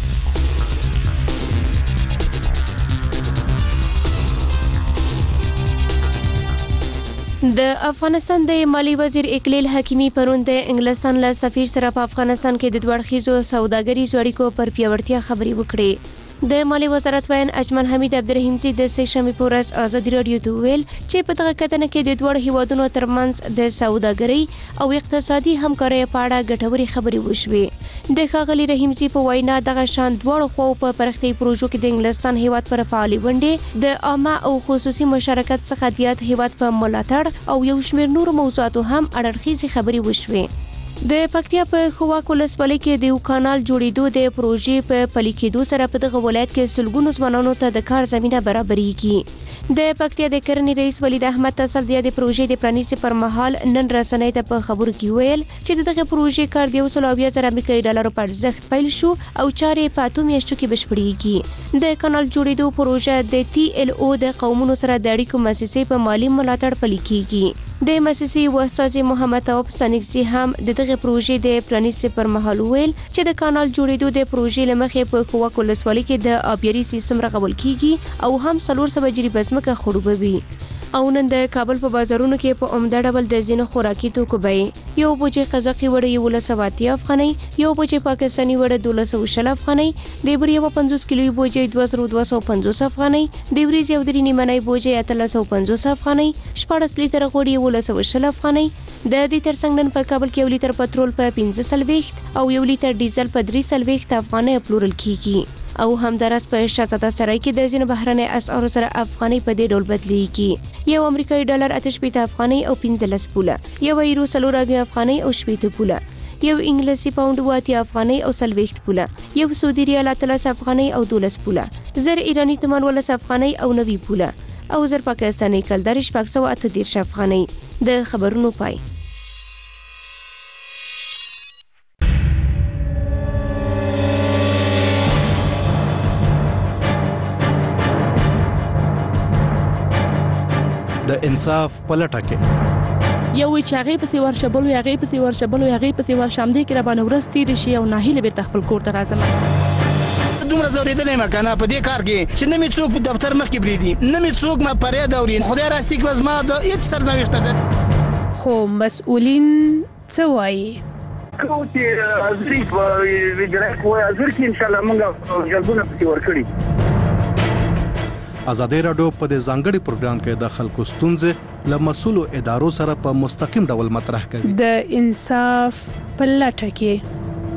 د افغانستان د مالی وزیر اقلیل حکیمی پرون د انګلستان له سفیر سره په افغانستان کې د دوړخیزو سوداګریزو اړیکو پر پیاوړتیا خبرې وکړې. د مالی وزارت وین اجمل حمید عبدالرحیم زی د سېشنبې په ورځ ازادي رادیو ته ویل چې په دغه کتنه کې د دوړ هیوادونو ترمنځ د سوداګرۍ او اقتصادي همکارۍ په اړه ګټورې خبرې وشوې. د ښاغلي رحیم زی په وینا دغه شان دواړو خواو په پرختي پروژو کې د انګلستان هیواد پر فعالي ونډې د عامه او خصوصي مشارکت څخه دیات هیواد په ملاتړ او یو شمېر نور موضوعاتو هم اړخیزې خبرې وشوې. د پکتیا په خواک ولسوالۍ کې د یو کانال جوړېدو د پروژې په پلي کېدو سره په دغه ولایت کې سلګونو ځوانانو ته د کار زمینه برابرېږي. د پکتیا د کرنې رئیس ولید احمد تسلدیا د پروژې د پرانیستي پر مهال نن رسنۍ ته په خبرو کې ویل چې دغه پروژې کار د 120,000 امریکایي ډالرو په ارزښت پیل شو او چارې په 8 میاشتو کې بشپړېږي. د کانال جوړېدو پروژه د TLO د قومونو سره د اړیکو مؤسسې په مالی ملاتړ پلي کېږي. د مؤسسې استاد محمد تواب سنگزی هم د دغه پروژې د پرانیستي پر مهال ویل چې د کانال جوړېدو د پروژې لمخې په خواک ولسوالۍ کې د آبیاري سیستم رغول کېږي او هم 400 جریبه ځمکه خړوبوي. او نن د کابل په بازارونو کې په عمده ډول د ځینو خوراکي توکو بیې یو بوجي قزاقي وړه 1180 افغانۍ، یو بوجي پاکستاني وړه 1220 افغانۍ، د بوري 50 کیلو بوجي 2250 افغانۍ، د وریځ یو درې نیمه بوجي 1350 افغانۍ، 14 لیټر غوړي 1120 افغانۍ، د دې ترڅنګ نن په کابل کې 1 لیټر پټرول په 15 او 1 لیټر ډیزل په 3 افغانۍ پلورل کیږي. او همدارس په شاهزاده سرای کې د ځینو بهرنۍ اسعارو سره افغانۍ په دې ډول بدلیږي. یو امریکایي ډالر 8 افغانۍ او 15 پوله، یو یورو 4 افغانۍ او 8 پوله، یو انګلیسي پاوند 8 افغانۍ او 40 پوله، یو سعودي ریال 13 افغانۍ او 12 پوله، زر ایرانی تمن 12 افغانۍ او 90 پوله، او زر پاکستاني کلدار 638 افغانۍ. د خبرونو پای. د انصاف پلټه کې یو چې هغه پسې ورشبلو هغه پسې ورشبلو هغه پسې ورشمدې کې را باندې ورس تیر شي او ناهیله بیرته خپل کور ته راځم. دومره زوریدلې ما کنه په دې کار کې چې نه می څوک دفتر مخ کې بریدي، نه می څوک ما پرې دورین خدای راستي کې وزما د هیڅ سرنوشت ده. خو مسؤلین څه وایي؟ کو چې ازري ویډرا کوه ازر کې ان شاء الله موږ جلبونه پسې ورکړي. ازادي راډیو په دې ځانګړي پروګرام کې د خلکو ستونزې له مسؤلو ادارو سره په مستقیم ډول مطرح کوي. د انصاف پلټه کې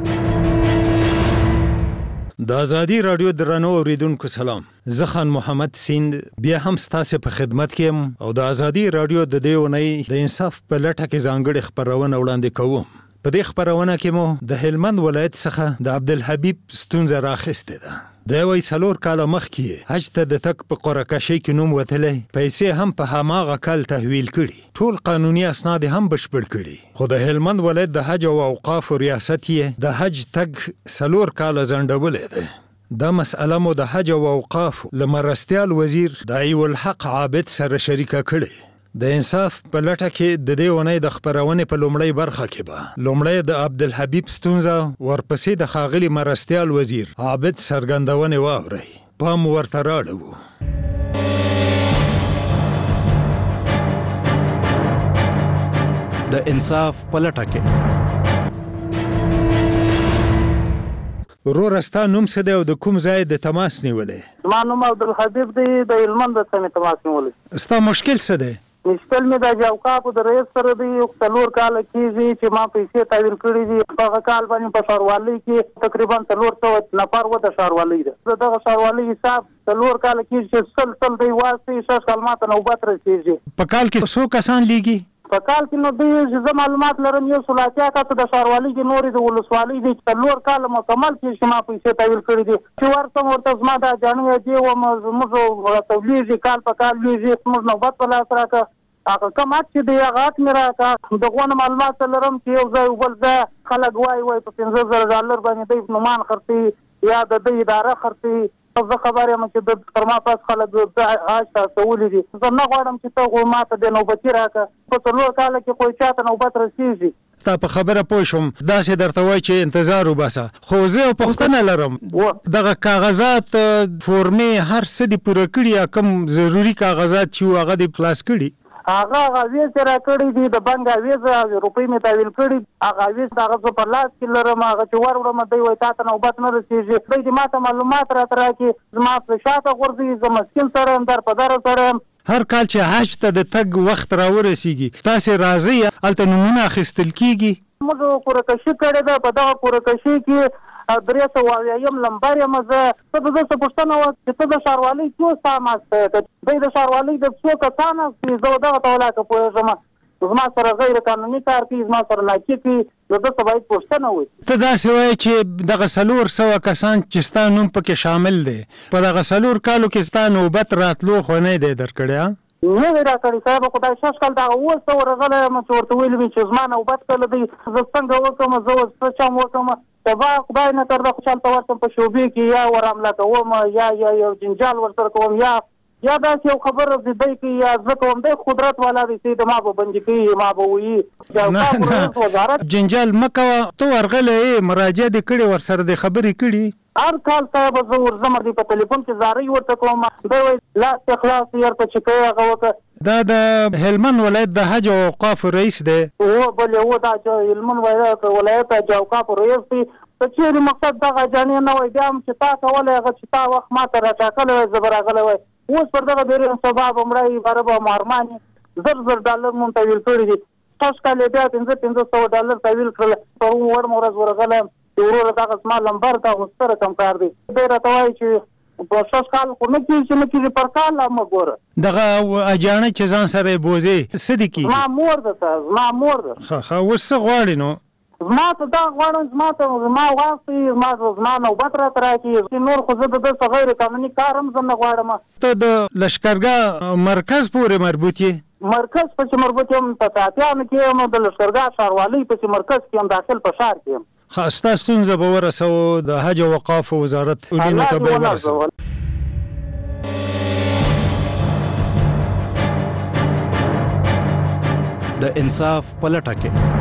د ازادي راډیو درنو اوریدونکو سلام. زه خان محمد سیند بیا هم ستاسو په خدمت کې یم او د ازادي راډیو د دې ونې د انصاف پلټه کې ځانګړي خبرونه وړاندې کوم. په دې خبرونه کې مو د هلمند ولایت څخه د عبدالحبیب ستونزه راخسته ده. د وای څلور کاله مخکې حج ته د تک په قرعه‌کشي کې نوم وتلی، پیسې هم په هماغه کال تحویل کړي، ټول قانوني اسناد هم بشپړ کړي، خو د هلمند ولایت د حج او اوقاف ریاست یې د حج تګ څلور کاله ځنډولی دی. دا مسئله مو د حج او اوقاف له مرستیال وزیر د ایوالحق عابد سره شریکه کړې. د انصاف په لټه کې د دې ونې د خبرونې په لومړی برخه کې به لومړی د عبدالحبیب ستونزه ورپسې د ښاغلي مرستیال وزیر عابد څرګندونې واورئ. پام ورته راړو. د انصاف په لټه کې ورور ستا نوم څه دی او د کوم ځای د تماس نیولې؟ زما نوم عبدالحبیب دی، د هلمند څخه تماس نیولې. ستا مشکل څه دی؟ مشکل مې د جوقاپو د رئیس سره دی، یو 4 کاله کېږي چې ما پیسې تحویل کړي دي. هغه کال باندې په ښاروالۍ کې تقریبا 400 نفر و د ښاروالۍ ده. دغه ښاروالۍ حساب 4 کاله کېږي چې سل دی واسطې 6 کال ماته نوبت رسېږي. په کال کې څو کسان لیږي؟ په کال کې نو دوی زه معلومات لرم یو سلاتیا کسه د ښاروالۍ کې نورې د ولسوالۍ دي 4 کاله مکمل چې ما پیسې تحویل کړي دي. چې ورته ورته زما دا جانې دی و موږ تولیږي کال په کال لیږي، موږ نوبت په لاس راکړه. هغه کمات چې دی هغه مې راکړه. دغه معلومات لرم چې یو ځای بل ځای خلک وایي په $15,000 باندې دوی نومان خرڅي یا د دې اداره خرڅي. زه خبر یم چې د فرما پاس خلک حج ته استولي دي. زه نه غواړم چې ته ماته د نوبتي راکړه. په 4 کاله کې کوئی چاته نوبت رسېږي. ستا په خبره پوه شوم، داسې درته وایي چې انتظار وباسه. خو زه یو پوښتنه لرم، دغه کاغذات فورمې هر څه دې پوره کړي یا کوم ضروري کاغذات چې هغه دې خلاص کړي؟ هغه غویز را کړی دي، د بانک غویز روپۍ مې تحویل کړي. هغه غویز هغه زه په لاس کې لرم، هغه چې وروړم دوی وایي تا ته نوبت نه رسېږي. دوی دې ما ته معلومات راته راکړي، زما په شاته غورځي، زه مسکین سره یم، در په دره سره یم. هر کال چې حج ته د تګ وخت راورسیږي تاسې راځئ هلته نومونه اخیستل کیږي؟ موږ قرعه‌کشي کړې ده. په دغه قرعه‌کشي کې 300 لمبر یم. زه څه څه پوښتنه وه چې ته د ښاروالۍ څو ساماست دی د ښاروالۍ د څو کسان چې زه دغه ته ولاکه پوهېږم زما سره غیر قانوني کار کوي، زما سره ناکي کوي. نو دته باید پوښتنه وکړي. ته داسې وایې چې دغه 400 کسان چې ستا نوم پکې شامل دی، په دغه 4 کالو کې ستا نوبت راتلو خو نه دی درکړی؟ نه دی راکړی صاحب. خدای 6 کال دغه 200 ورغلی یم چې ورته ویلي مې چې زما نوبت کله دی، زه څنګه وکړم، زه اوس څه چم وکړم. سبا خدای نه کرده خوشحال ته ورشم په شعبې کې یا ور حمله کوم یا یو جنجال ورسره کوم یا داسې یو خبره دی کوي یا زه کوم دی قدرت والا دی چې ما به بندي کوي، ما به وایي جنجال مه کوه. ته ورغلی یې مراجعه دې کړې ورسره دې خبرې کړي؟ هر کال صاحب زه ورځم دی په ټلیفون کې زارۍ ورته کوم. دی وایي لاس اخلاص یې ورته چې کوي هغه وکړه. دا د هلمند ولایت د حج او اوقاف رئیس دی او بل یو دا چې هلمند ولایت د اوقاف رئیس دی چې مقصد دغه جانې نه وای بیا چې تا کولای هغه چې تا وخت ماته راټاکلی وای زه به راغلی وای اوس پر دغه ډېر سبا به مړی باره به مهرمانې $10,000 مونږ تحویل کړي دي تاسو کال یې بیا $500 تحویل کړل په ورم ورځ ورغلی چې وروره دغه زما لمبر دا اوس څه رقم کار دی دی راته وایي چې په 6 کال خو نه کېږي چې نه کېږي پر کال مه ګوره دغه اجاڼه چې ځان سره یې بوځې څه دې کېږي زما مور ده ته زما مور ده ښه اوس څه غواړې نو زما ته دا غواړم زما واخلي زما نوبت راته راکړي نور خو زه د ده څه غیر قانوني کار هم زه نه غواړم ته د لښکرګاه مرکز پورې مربوط یې مرکز پسې مربوط یم په تاتیانو کې یم د لښکرګاه ښاروالۍ پسې مرکز کې یم داخل په ښار کې یم ښه ستا ستونزه به ورسوو د حج او اوقافو وزارت اولینو ته به یې ورسوو د انصاف په لټه کې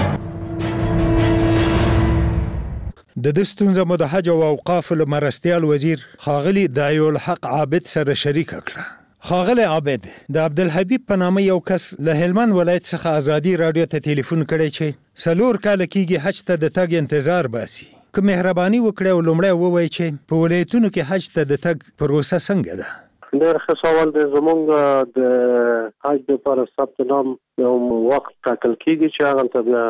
د دې ستونزه مو د حج او اوقافو له مرستیال وزیر ښاغلي دایالحق عابد سره شریکه کړه ښاغلی عابد د عبدالحبیب په نامه یو کس له هلمند ولایت څخه ازادي راډیو ته تلیفون کړی چې 4 کاله کېږي حج ته د تګ انتظار باسي که مهرباني وکړئ او لومړی ووایي چې په ولایتونو کې حج ته د تګ پروسه څنګه ده ډېر ښه سوال دی زموږ د حج دپاره ثبت نام یو وخت ټاکل کېږي چې هغلته بیا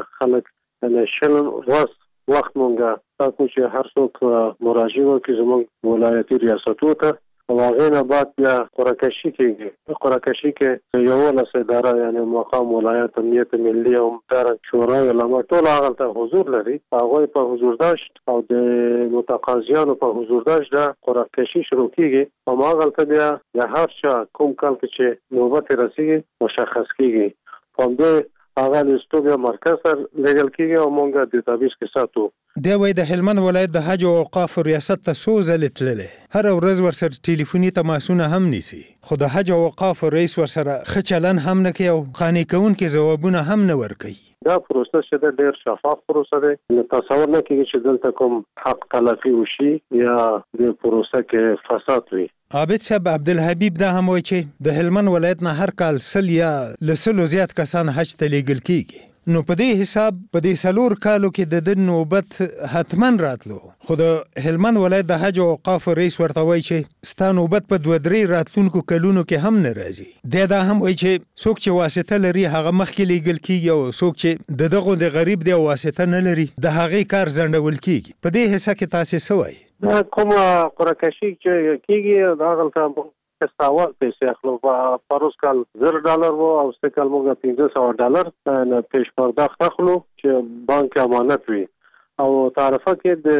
خلک شل ورځ وخت مونږ تاسو چې هر څوک مراجعه وکړي زموږ ولایتي ریاستونو ته او هغې نه بعد بیا قرعه کشي کېږي قرعه کشي کې 11 اداره یعنې مقام ولایت امنیت ملي او همدارنګه شورا علما ټول هغلته حضور لري هغوی په حضورداشت او د متقاضیانو په حضورداشت دا قرعه کشي شروع کېږي او هغلته بیا د هر چا کوم کال کې چې نوبت یې رسېږي مشخص کېږي په همدې هغه لیستو بیا مرکز ته لیږل کېږي او مونږ ډیټابیس کې ساتو دی وایي د هلمند ولایت د حج او اوقافو ریاست ته څو ځلې تللی هره ورځ ورسره ټلیفوني تماسونه هم نیسي خو د حج او اوقافو رئیس ورسره ښه چلن هم نه کوي او قانع کوونکي ځوابونه هم نه ورکوي دا پروسه چې ده ډېر شفاف پروسه دی تصور نه کېږي چې دلته کوم حق تلافي وشي یا د پروسه کې فساد وي عابد صاحب عبدالحبیب دا هم وایي چې د هلمند ولایت نه هر کال 100 یا له 100 زیات کسان حج ته لیږل کېږي نو په دې حساب په دې 4 کالو کې د نوبت حتمن راتلو خو د هلمند ولایت د حج او اوقافو رئیس ورته وایي چې ستا نوبت په 2-3 راتلونکو کلونو کې هم نه راځي دا هم وایي چې څوک چې واسطه لري هغه مخکې لیږل کېږي او څوک چې د دغو د غریب دی واسطه نه لري د هغې کار ځنډول کېږي په دې حصه کې تاسې څه وایي کومه قرعه کشي چې کېږي د هغلته استاوال پیسې اخلو په روز کال $1,000 وو او سته کال موږ $500 نه پیش پرداخت اخلو چې بانک امانت وي او تعرفه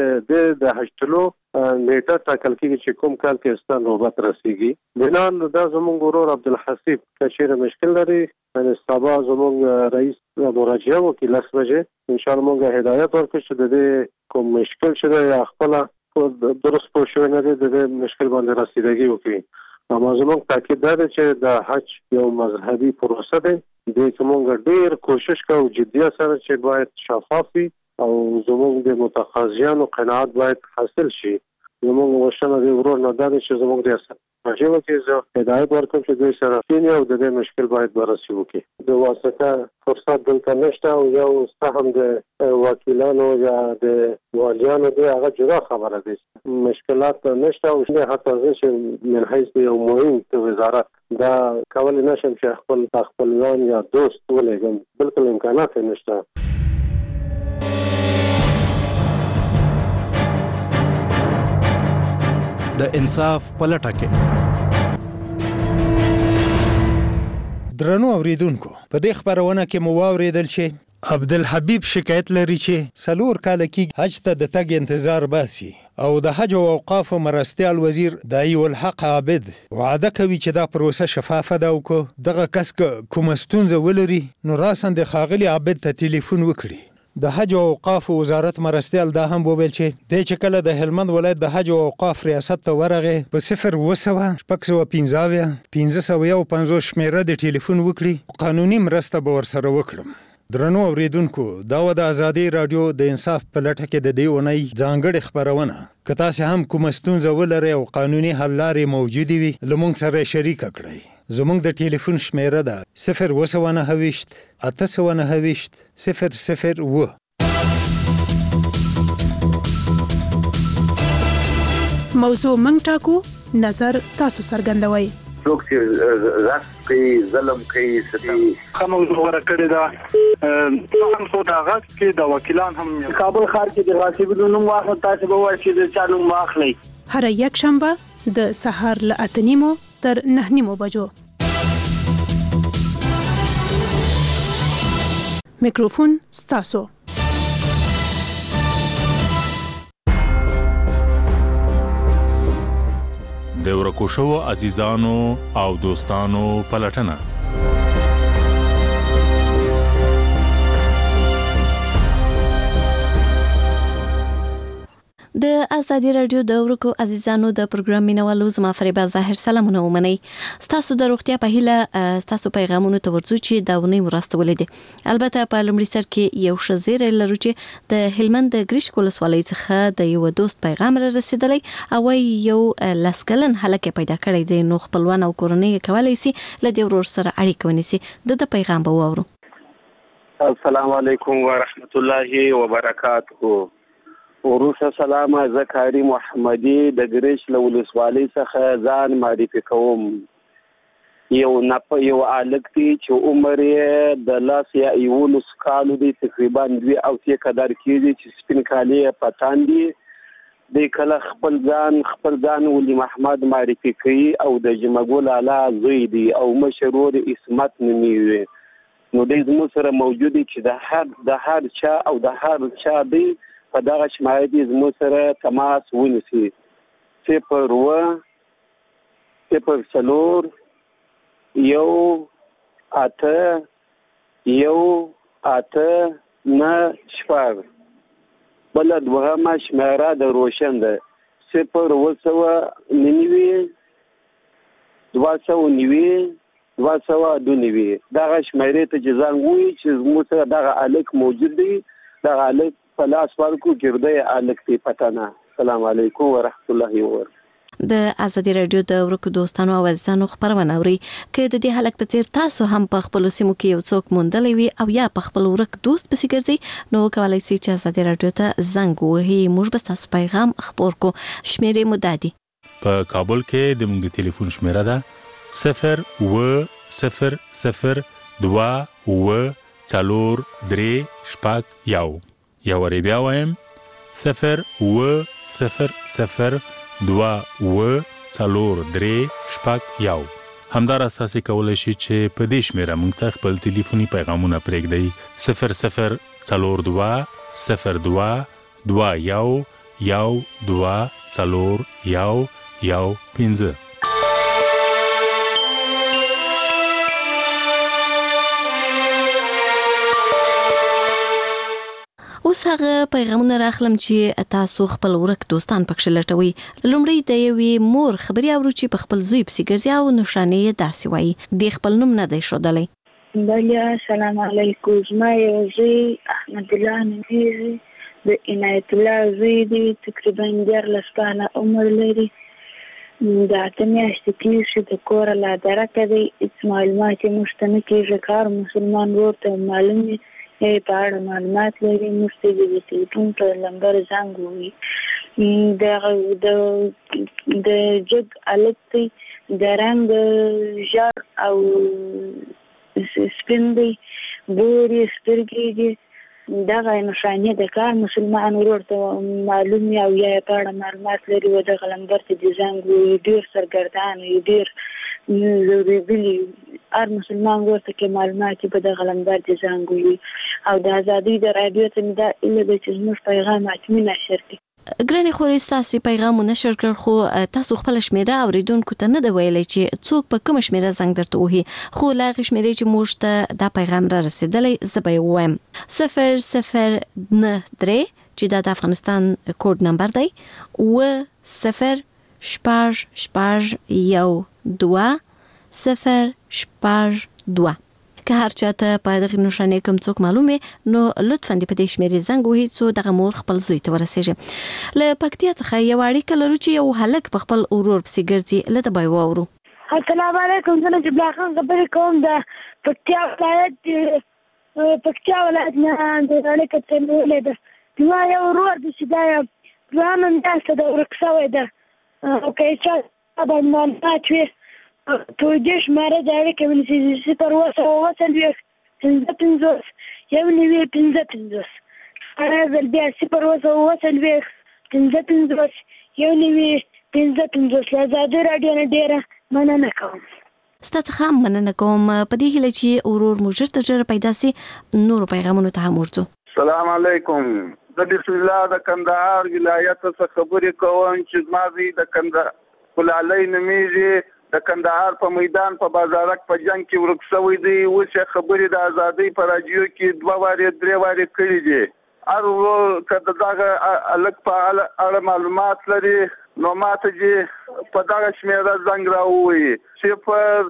کې د حجتلو نیټه ټاکل کېږي چې کوم کال کې ستا نوبت رسېږي بنان دا زموږ ورور عبدالحسیب که چېرې مشکل لري سبا زموږ رئیس مراجعه وکړي 10 بجې انشاءالله موږ هدایت ورکړو چې د دې کوم مشکل چې دی یا خپله درست پوه شوی نه دی د دې مشکل باندې رسیدګي وکړي اما زموږ تاکید دا دی چې د حج یو مذهبي پروسه دی دې کې موږ ډېر کوشش کوو جدیت سره چې باید شفاف وي او زموږ د متقاضیانو قناعت باید حاصل شي زموږ غوښتنه د ورور نه دا ده چې زموږ ریاست مراجعه وکړي زه هدایت ورکړم چې دوی سره کښېني او د دې مشکل باید بررسي وکړي د واسطه فرصت دلته نشته او یو سهم د وکیلانو یا د والیانو دی هغه جدا خبره دی مشکلات نشته او حتی زه چې من حیث یو مهم د وزارت دا کولی نشم چې خپلوان یا دوست ولېږم بلکل امکانات یې نشته د انصاف په لټه کې درنو اوریدونکو په دې خبرونه کې مو واوریدل چې عبدالحبیب شکایت لري چې 4 کاله کې حج ته د تګ انتظار باسي او د حج او اوقافو مرستیال وزیر دایالحق عابد وعده کوي چې دا پروسه شفافه ده او دغه کس کومه ستونزه ولري نو راسن د ښاغلي عابد ته تلیفون وکړي د حج او اوقافو وزارت مرستیال دا هم وویل چې د چې کله د هلمند ولایت د حج او اوقاف ریاست ته ورغې په 0 550 شمیره د ټلیفون وکړي قانوني مرسته به ورسره وکړم درنو اوریدونکو دا و د ازادي رادیو د انصاف په لټه کې د دې ونی ځانګړې خبرونه که تاسو هم کوم ستونزه ولرئ او قانوني حل لارې موجودې وي لمونږ سره شریک کړئ. زموږ د ټلیفون شمیره ده 029 829 001. موضوع منګ ټاکو، نظر تاسو څرګندوي. څوک چې غصب کوي، ظلم کوي، ستم کومه غوړه کړې ده څنګه څو دا غصب کې د وکیلان هم کابل ښار کې د غاصبونو نوم واخلي، تاسو به وایي چې د چا نوم واخلي. هر یک شنبه د سهار له 8:30 تر 9:30 بجو. میکروفون ستاسو. د ورکو شوو عزیزانو او دوستانو پلټنه. د ازادي رادیو د ورکو عزیزانو د پروګرام مینوالو زما فریبا ظاهر سلامونه ومني. ستاسو د روغتیا په هیله ستاسو پیغامونو ته ورځو چې دا ونی ورستولې دي. البته په لومړي سر کې یو شزیر لرو چې د هلمند د ګریش ولسوالۍ څخه د یو دوست پیغام را رسیدلی او یو لسکلن هلکه پیدا کړی دی، نو خپلوان او کورنۍ کولای شي له دې ورور سره اړیکه ونیسي. د پیغام به واورو. السلام علیکم ورحمت الله وبرکاته. وروسته سلام، زکاری محمدی د ګریش ولسوالۍ څخه ځان معرفي کوم. یو الک دی چې عمر یې د 11 کالو دی، تقریبا 2 او 3 قدر کېږي چې سپین کالي پتان دی. د کله خپل ځان ولی محمد معرفي کوي او د جمګول اعلی زوی دی او مشرور اسمت نومي. نو د زمو سره موجود چې د هر چا او د هر چا دی په دغه شمایه دي زمو سره تماس ونیسي. 0 0 4 1 8 9 4. بل دوهمه شمیره د روشن ده 0 290 دغه شمیرې ته جزان وي چې زمو سره دغه الک موجود دی. دغه الک په لاس ورکو ګرده الک دی پټانه. السلام علیکم ورحمت الله وبرکاته. د ازادي رادیو د ورکو دوستانو او عزیزانو خبرونه اوري که د دې حلقه په څیر تاسو هم په خپل سیمو کې یو څوک موندلی وي او یا په خپل ورک دوست پسې ګرځي، نو کولای شئ چې ازادي رادیو ته زنګ ووهئ. موږ به تاسو پیغام خپور کو. شمیرې مو دادي. په کابل کې د موږ د ټلیفون شمیره ده 0 0 0 2 4 3 1. یا وری بیا وایم 0 0 0 2 4 3 1. همدار اساسي کولای شي چې په دې شمیره موږ ته خپل ټلیفوني پیغامونه پرېږدئ 0 0 4 2 0 2 2 1 2 4 1 5. اوس هغه پیغامونه راخلم چې تاسو خپل ورک دوستان پکښ لټوي. لومړی د یوې مور خبري اورو چې په خپل زوی پسې ګرځي او نشانه یې داسې وایي. د خپل نوم نه دی ښودلی. بله السلام علیکم. زما یو زوی احمد الله نومیږي، د عنایت الله زوی دی، تقریبا 14 کاله عمر لري. د 8 میاشتې کېږي، د کوره لا درکه دی. هېڅ معلومات یې موږ ته نه کېږي. کار مسلمان ورور ته معلوم دی، په اړه معلومات لري. موږ ته د ټلیفون په نمبر زنګ ووهي. د جګ الک دی، د رنګ ژړ او سپین دی، بورې سترګې دي. دغه نشانې د کار مسلمان ورور ته معلوم او یا په اړه معلومات لري و دغه نمبر ته د زنګ ووهي. ډېر سرګردان وي، ډېر ضروري هر مسلمان ورته کې معلومات په دغه نمبر د زنګ ووهي. او د ازادي د رادیو ته دا اله د چې زموږ پیغام حتمي نشر کړي. ګرانې خورې ستاسې پیغام نشر کړ، خو تاسو خپل شمیره اوریدونکو ته نه دی ویلی چې څوک په کومه شمیره زنګ درته وهي، خو له هغې شمیرې چې موږ ته دا پیغام را رسېدلی زه به یې ووایم 0093 چې دا د افغانستان کوډ نمبر دی 00 2 0 2. که هر چاته په دغه نشانه کوم څوک معلومه نو لطفا دې په دې شمیرې زنګ وهي څو دغه مور خپل زوی ته ورسیږي. له پکتیا څخه یو اړیکه لرو چې یو هلک په خپل ورور پسې ګرځي لته به وورو. السلام علیکم، زه نجیب الله خان خبرې کوم د پکتیا ولایت نه د اړیکه ترلولې ده. زما یو ورور دی چې دا دوهمه میاشته ده ورک شوی ده او که یې چا باندې معلومات وي په دې شماره د اړیکې ونیسي 0 15 50 1 15 50 بیا 0 15 1 15 له ازادي راډیو نه ډېره مننه کوم. ستا څخه هم مننه کوم په دې هیله چې ورور مو ژر تر ژره پیدا سي. نورو پیغامونو ته هم ورځو. السلام علیکم، زه بسم الله د کندهار ولایت څخه خبرې کوم چې زما زوی د کندهار کلالی نومیږي، د کندهار په میدان په بازارک په جنگ کې ورک شوی دی. اوس یې خبرې د ازادۍ په راډیو کې 2 وارې 3 وارې کړي دي. هر ورور که د دغه هلک په اړه معلومات لري نو ماته چې په دغه شمېره زنګ راووایي 0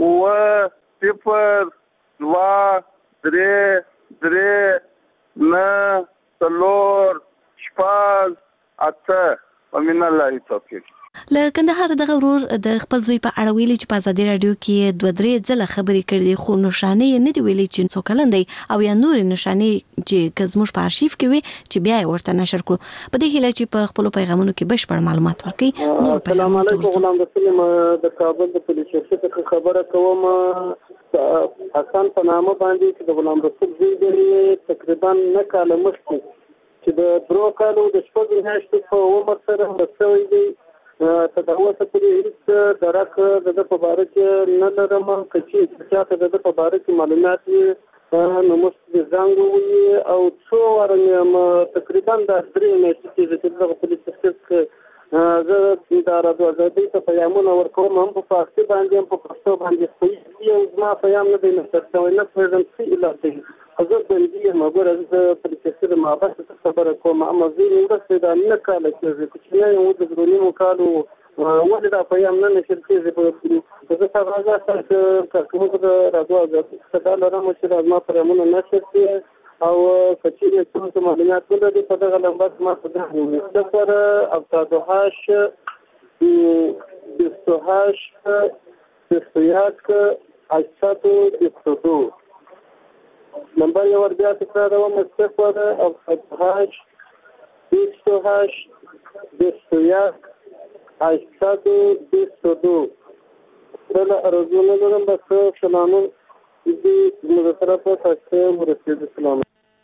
0 2 3 3 9 4 6 8 ومن الله توفیق. له کندهار دغه ورور د خپل زوی په اړه ویلي چې په ازادي راډیو کې 2-3 ځله خبرې کړې خو نشانې نه دی ویلي چې څو کلن دی او یا نور نشانې چې کزموش په archive کې وي چې بیا ورته نشر کړو. په دې هیله چې په خپل پیغامونو کې بشپړ معلومات ورکړي. نور السلام علیکم، غلام رسول د کابل د پولیس څخه خبره کوم. حسن په نامه باندې چې د غلام رسول زوی دی تقریبا 9 کال مخکې چې د 3 کالو د 4 میاشتو په عمر سره ورسوي دی. تداوسه پورې هیڅ درک د په باره کې نه لرم که چې د په باره کې معلومات نو موږ زنګ ووایي او څو واره تقریبا د 3 میاشتې چې دغه پولیس څخه زه د راډیو ازادۍ ته پیغامونه ورکوم، هم په فارسي باندې هم په پښتو باندې. یو زما پیغام نه دی نشر شوی، نه پوهېږم څه علت دی. زه بندي یم، ګوره زه د پولیسي د محبت څخه خبره کوم. اما زه وروسته دا 9 کاله کېږي، کوچنی یم، د 2 کالو ولې دا پیغام نه نشر کېږي. زه تقاضا کوم چې کارکوونکو د راډیو ازادۍ څخه دا لرم چې زما پیغامونه نشر کړي او که چیرې څومره معلومات ولري په دغه نمبر ما ته ووایي 0 نمبر یو ور بیا تکراروم 0 دله ارزونه لرم بس سلامون دې موږ طرفه تاسو ورسېد. سلام.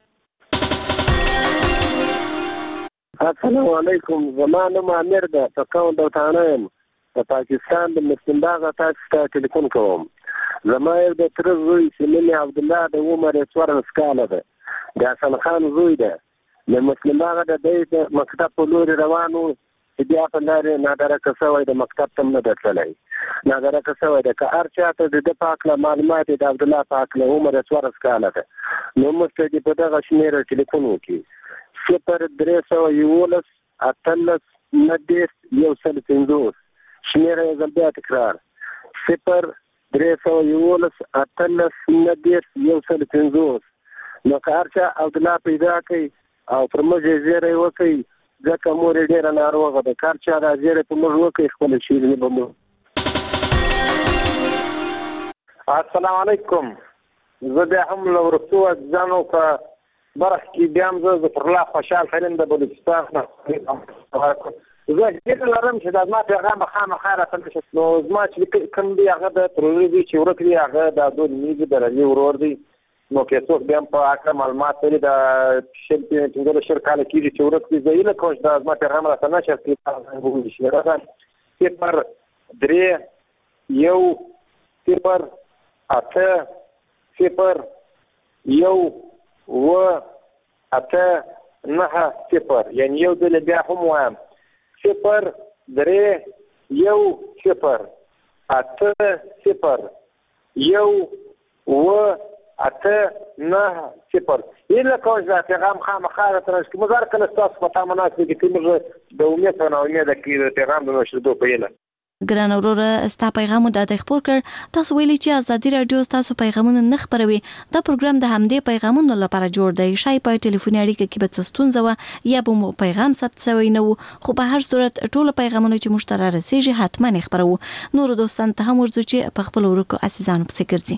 السلام علیکم، زما نوم امیر ده، پکاون دوتانه یم، د پاکستان د مسلمباغ تاسو ته ټلیفون کوم. زما یو د تر زوی چې نوم یې عبدالله د عمر 14 کاله ده، د حسن خان زوی ده، د مسلمباغ د مکتب په لوري روانو چې بیا په لارې نادرکه شوی د مکتب ته نه ده تللی. نادرکه شوی ده که هر چاته د ده په هکله معلومات د عبدالله په هکله عمر 14 کاله ده نو موږ ته دې په دغه شمېره ټلیفون وکړي 0 311 18 150 شمېره یې ځل بیا تکرار 0 311 18 150. نو که هر چا عبدالله پیدا کوي او پر موږ یې زیری وکړي ځکه مور یې ډېره ناروغه ده، که هر چا دا زیری په موږ وکړي خپله شیریني به موږ. السلام علیکم، زه بیا هم له وروستو عزیزانو په برخه کې بیا هم زه ظفرالله خوشحال خلیل د بلوچستان نه زه هیله لرم چې دا زما پیغام به خامخا راته نه شي. نو زما چې کوم دی هغه د تروري دی چې ورک دی هغه د عبدالمیز د رلي ورور دی. نو که څوک بیا هم په هکله معلومات لري د 15 کاله کېږي چې ورک دی، زه هیله کوم چې دا زما پیغام راته نه شي 0 3 1 0 8 0 1 8 9 0 یعنی یو ځل بیا هم وایم 0 3 1 0 8 0 1 8 9 0. هیله کوم چې دا پیغام خامخا راته راشي. موږ هر کله ستاسو په تا مناسبه کې موږ د امید په ناامیده کې د پیغام د نشریدو په هیله ګران اوروره ستا پیغام د خبر کړ تاسو ویلي چې ازادي رادیو تاسو پیغامونه نه خبروي دا پروګرام د همدې پیغامونو لپاره جوړ دی شای په ټلیفوني اړیکه کې به ستونزه و یا به مو پیغام ثبت شوی نه خو په هر صورت ټول پیغامونه چې مشترک رسیږي حتما خبرو نور دوستان ته هم ورځو چې په خپل ورکو عزیزانو په ګرځي.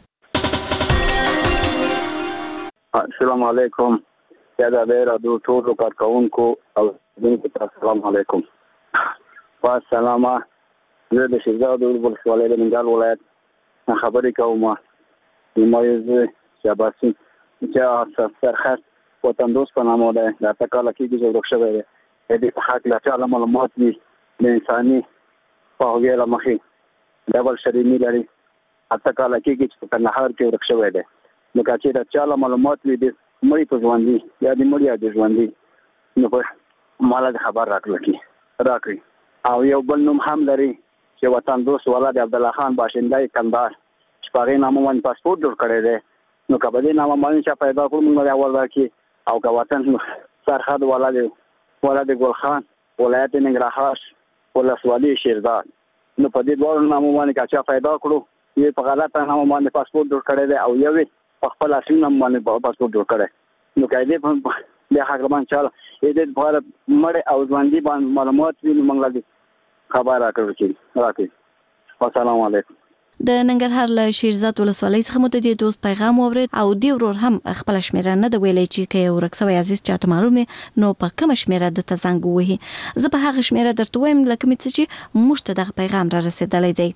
السلام علیکم یا د رادیو ټول کارکونکو او دغه السلام علیکم والسلام. زه د شهزاد ولسوالۍ د ننګرهار ولایت خبرې کوم. نمایز شاباسي چې سرخط وطن دوست په نامه ده د تکاله کې د ورک شوی دی د حق لا تعالی معلومات دي د انساني په هغه مخې ډبل شرینی لري تکاله کې چې په نهار کې ورک شوی دی نو چې د تعالی معلومات دي مړی په ژوند دي یا د مړی د ژوند دي نو په مال خبر راکړي او یو بل نوم هم لري چې وطن دوست ولادت عبدالله خان باشندای کندهار چې په غیر نامه باندې پاسپورت جوړ کړی دی نو کبه دې نامه باندې چې پیدا کړو موږ اول راکې او که وطن سرحد ولادت ګل خان ولایت ننګرهار ولسوالۍ شیرزاد نو په دې ډول نامه باندې چې پیدا کړو یې په غلطه نامه باندې پاسپورت جوړ کړی دی او یو په خپل اصلي نامه باندې پاسپورت جوړ کړی نو کله دې په حق باندې چاله دې په مړ او ژوندۍ باندې معلومات ویني موږ خبر راکړي. السلام علیکم. د ننګرهار له شیرزاد ولسوالۍ څخه مو د دوست پیغام اورید او دی ورور هم خپل شمیره نه د ویلې چې کې ورک سوی عزیز چاته معلومه نو په کوم شمیره د تزنګ وهي زه په هغه شمیره درته وایم لکه مې چې موږ ته د پیغام را رسیدلی دی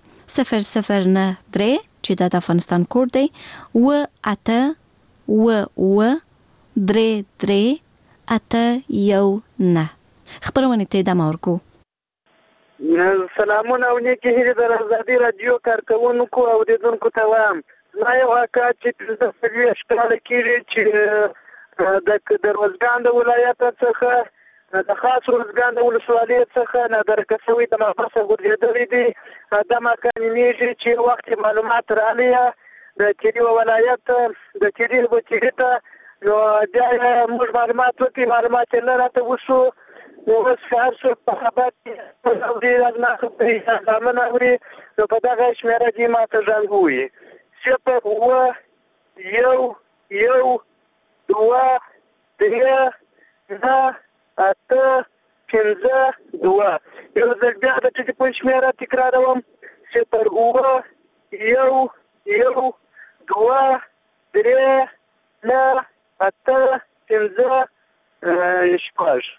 0093 چې د افغانستان کوډ دی و اته و درې درې اته یو نه خبرونه ته د مورکو. سلامونه او نیکی هیلې د ازادي رادیو کارکونکو او اوریدونکو ته وایم. زما یو حقیقت چې د فدرالي ښکاره کېږي چې د روزګان د ولایت څخه د خاص روزګان د ولسوالۍ څخه نادرکه شوي د محبسه غورځېدلی دي دا مکانیږي چې وخت معلومات راغلی د تیري ولایت د تیري وچې ته نو بیا موږ معلومات وکړي معلومات یې نه راته وشو نو اوس هر څوک په خبر کې اوري نه خبري سامنے اوري نو په دغه شمیره کې ما ته ځان وایي صفر و یو دوه درې نه اته پنځه دوه یو ځل بیا د ټلیفون شمیره تکراروم صفر و یو دوه درې نه اته پنځه شپږ.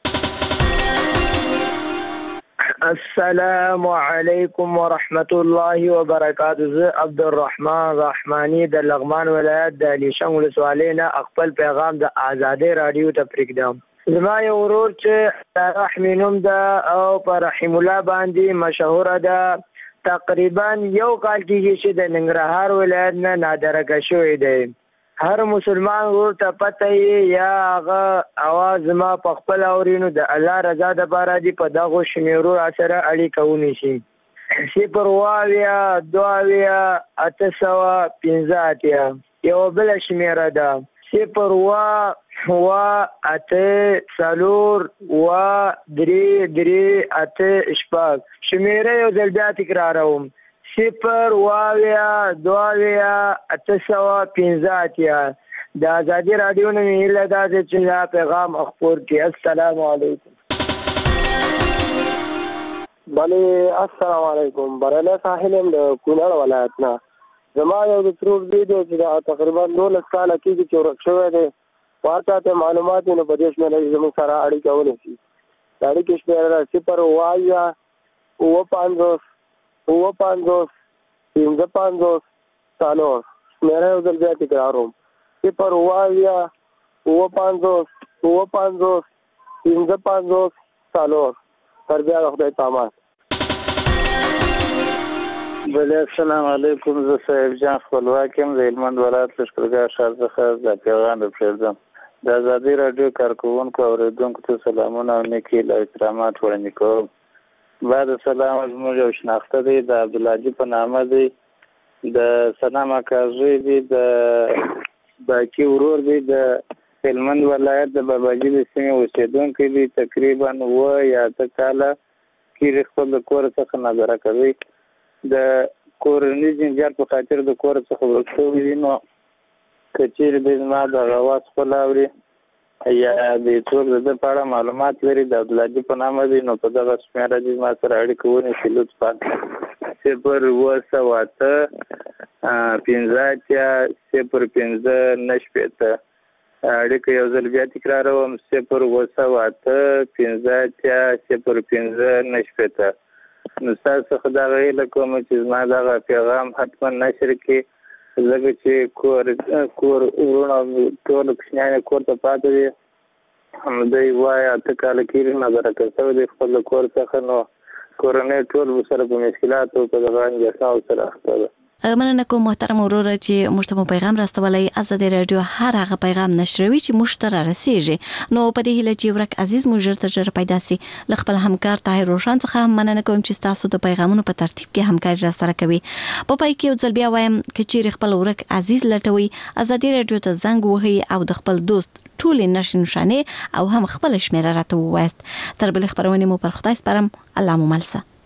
السلام علیکم ورحمت الله وبرکاته. زه عبدالرحمن رحمانی د لغمان ولایت د علیشنګ ولسوالۍ نه خپل پیغام د ازادي رادیو ته پرېږدم. زما یو ورور چې رحمي نوم ده او په رحیم الله باندې مشهوره ده تقریبا یو کال کېږي چې د ننګرهار ولایت نه نادرکه شوی دی. هر مسلمان ورته پته یا هغه اواز ما په خپل اورینو د الله رضا د بارا دی په دغه شمیرو سره اړیکه ونیسي. صفر واویا دواویا اته سوه پنځه اتیا یو بل شمیره ده صفر وا اته څلور وا درې درې اته شپږ شمیره یو ځل بیا تکراروم صفر واویا دواویا اته سوه پنځه اتیا د ازادي رادیو نه مې هیله ده چې دا پیغام خپور کړي. السلام علیکم. بله السلام علیکم. برنه ساحلم د کونړ ولایت نه زما یو د ترور دی چې تقریبا 12 کاله کېږي چې ورک شوی دی ورته ته معلومات نه په دې شمېره زموږ سره اړیکه ونیسي. د اړیکې شمېره صفر واویا اووه پنځوس اووه پنځوس پنځه پنځوس څلور شمېره یو ځل بیا تکراروم صفر واویا اووه پنځوس اووه پنځوس پنځه پنځوس څلور تر بیا د خدای پامان. بله السلام علیکم. زه صاحب جان خپلواک یم د هلمند ولایت لښکرګاه ښار څخه دا پیغام پرېږدم. د ازادي راډیو کارکوونکو او اورېدونکو ته سلامونه او نیکې هیلې او احترامات وړاندې کوم. بعد سلام زموږ یو شناخته دی د عبدالحاجي په نامه دی د ثنا مکازوی دی د باقي ورور دی د هلمند ولایت د باباجي د سیمې اوسېدونکی دی تقریبا اووه یا اته کاله کیږي خپل کور څخه نظر کوي د کورنۍ جنجال په خاطر د کور څخه ورک شوی نو کچیر د ما د غواص په لاوري یا د ټول د پاره معلومات لري د عبدالله په نامه دي نو په دغه شمیره دي ما سره اړیکه ونیسي لطفا 0 0 نشپېته اړیکه یو ځل بیا تکراروم 0 نشپېته نو تاسو خدای غوښتل کوم چې زما دغه پیغام حتما نشر کړئ لکه چې کور ورونه ټول کوچنیان کور ته پاتې دي دوی وایي اته کاله کېږي نظر کوي د خپل کور څخه نو کورنۍ ټول سره په مشکلاتو په دغه انجاساو سره اخته ده. مننه کوم محترم وروره چې موږ ته پیغام راستولای. آزادي رادیو هر هغه پیغام نشروي چې موږ ته رسیږي نو په دې هیله چې ورک عزیز موږ ته ژر پیدا سي. خپل همکار طاهر روشن څخه مننه کوم چې تاسو د پیغامونو په ترتیب کې همکاري راسره کوي. په پای کې ځل بیا وایم چې خپل ورک عزیز لټوي آزادي رادیو ته زنګ وهي او د خپل دوست ټول نشانه او هم خپل شمیره راته وایست. تر بل خبرونه مو پر خدای سپارم. الله مو ملسه.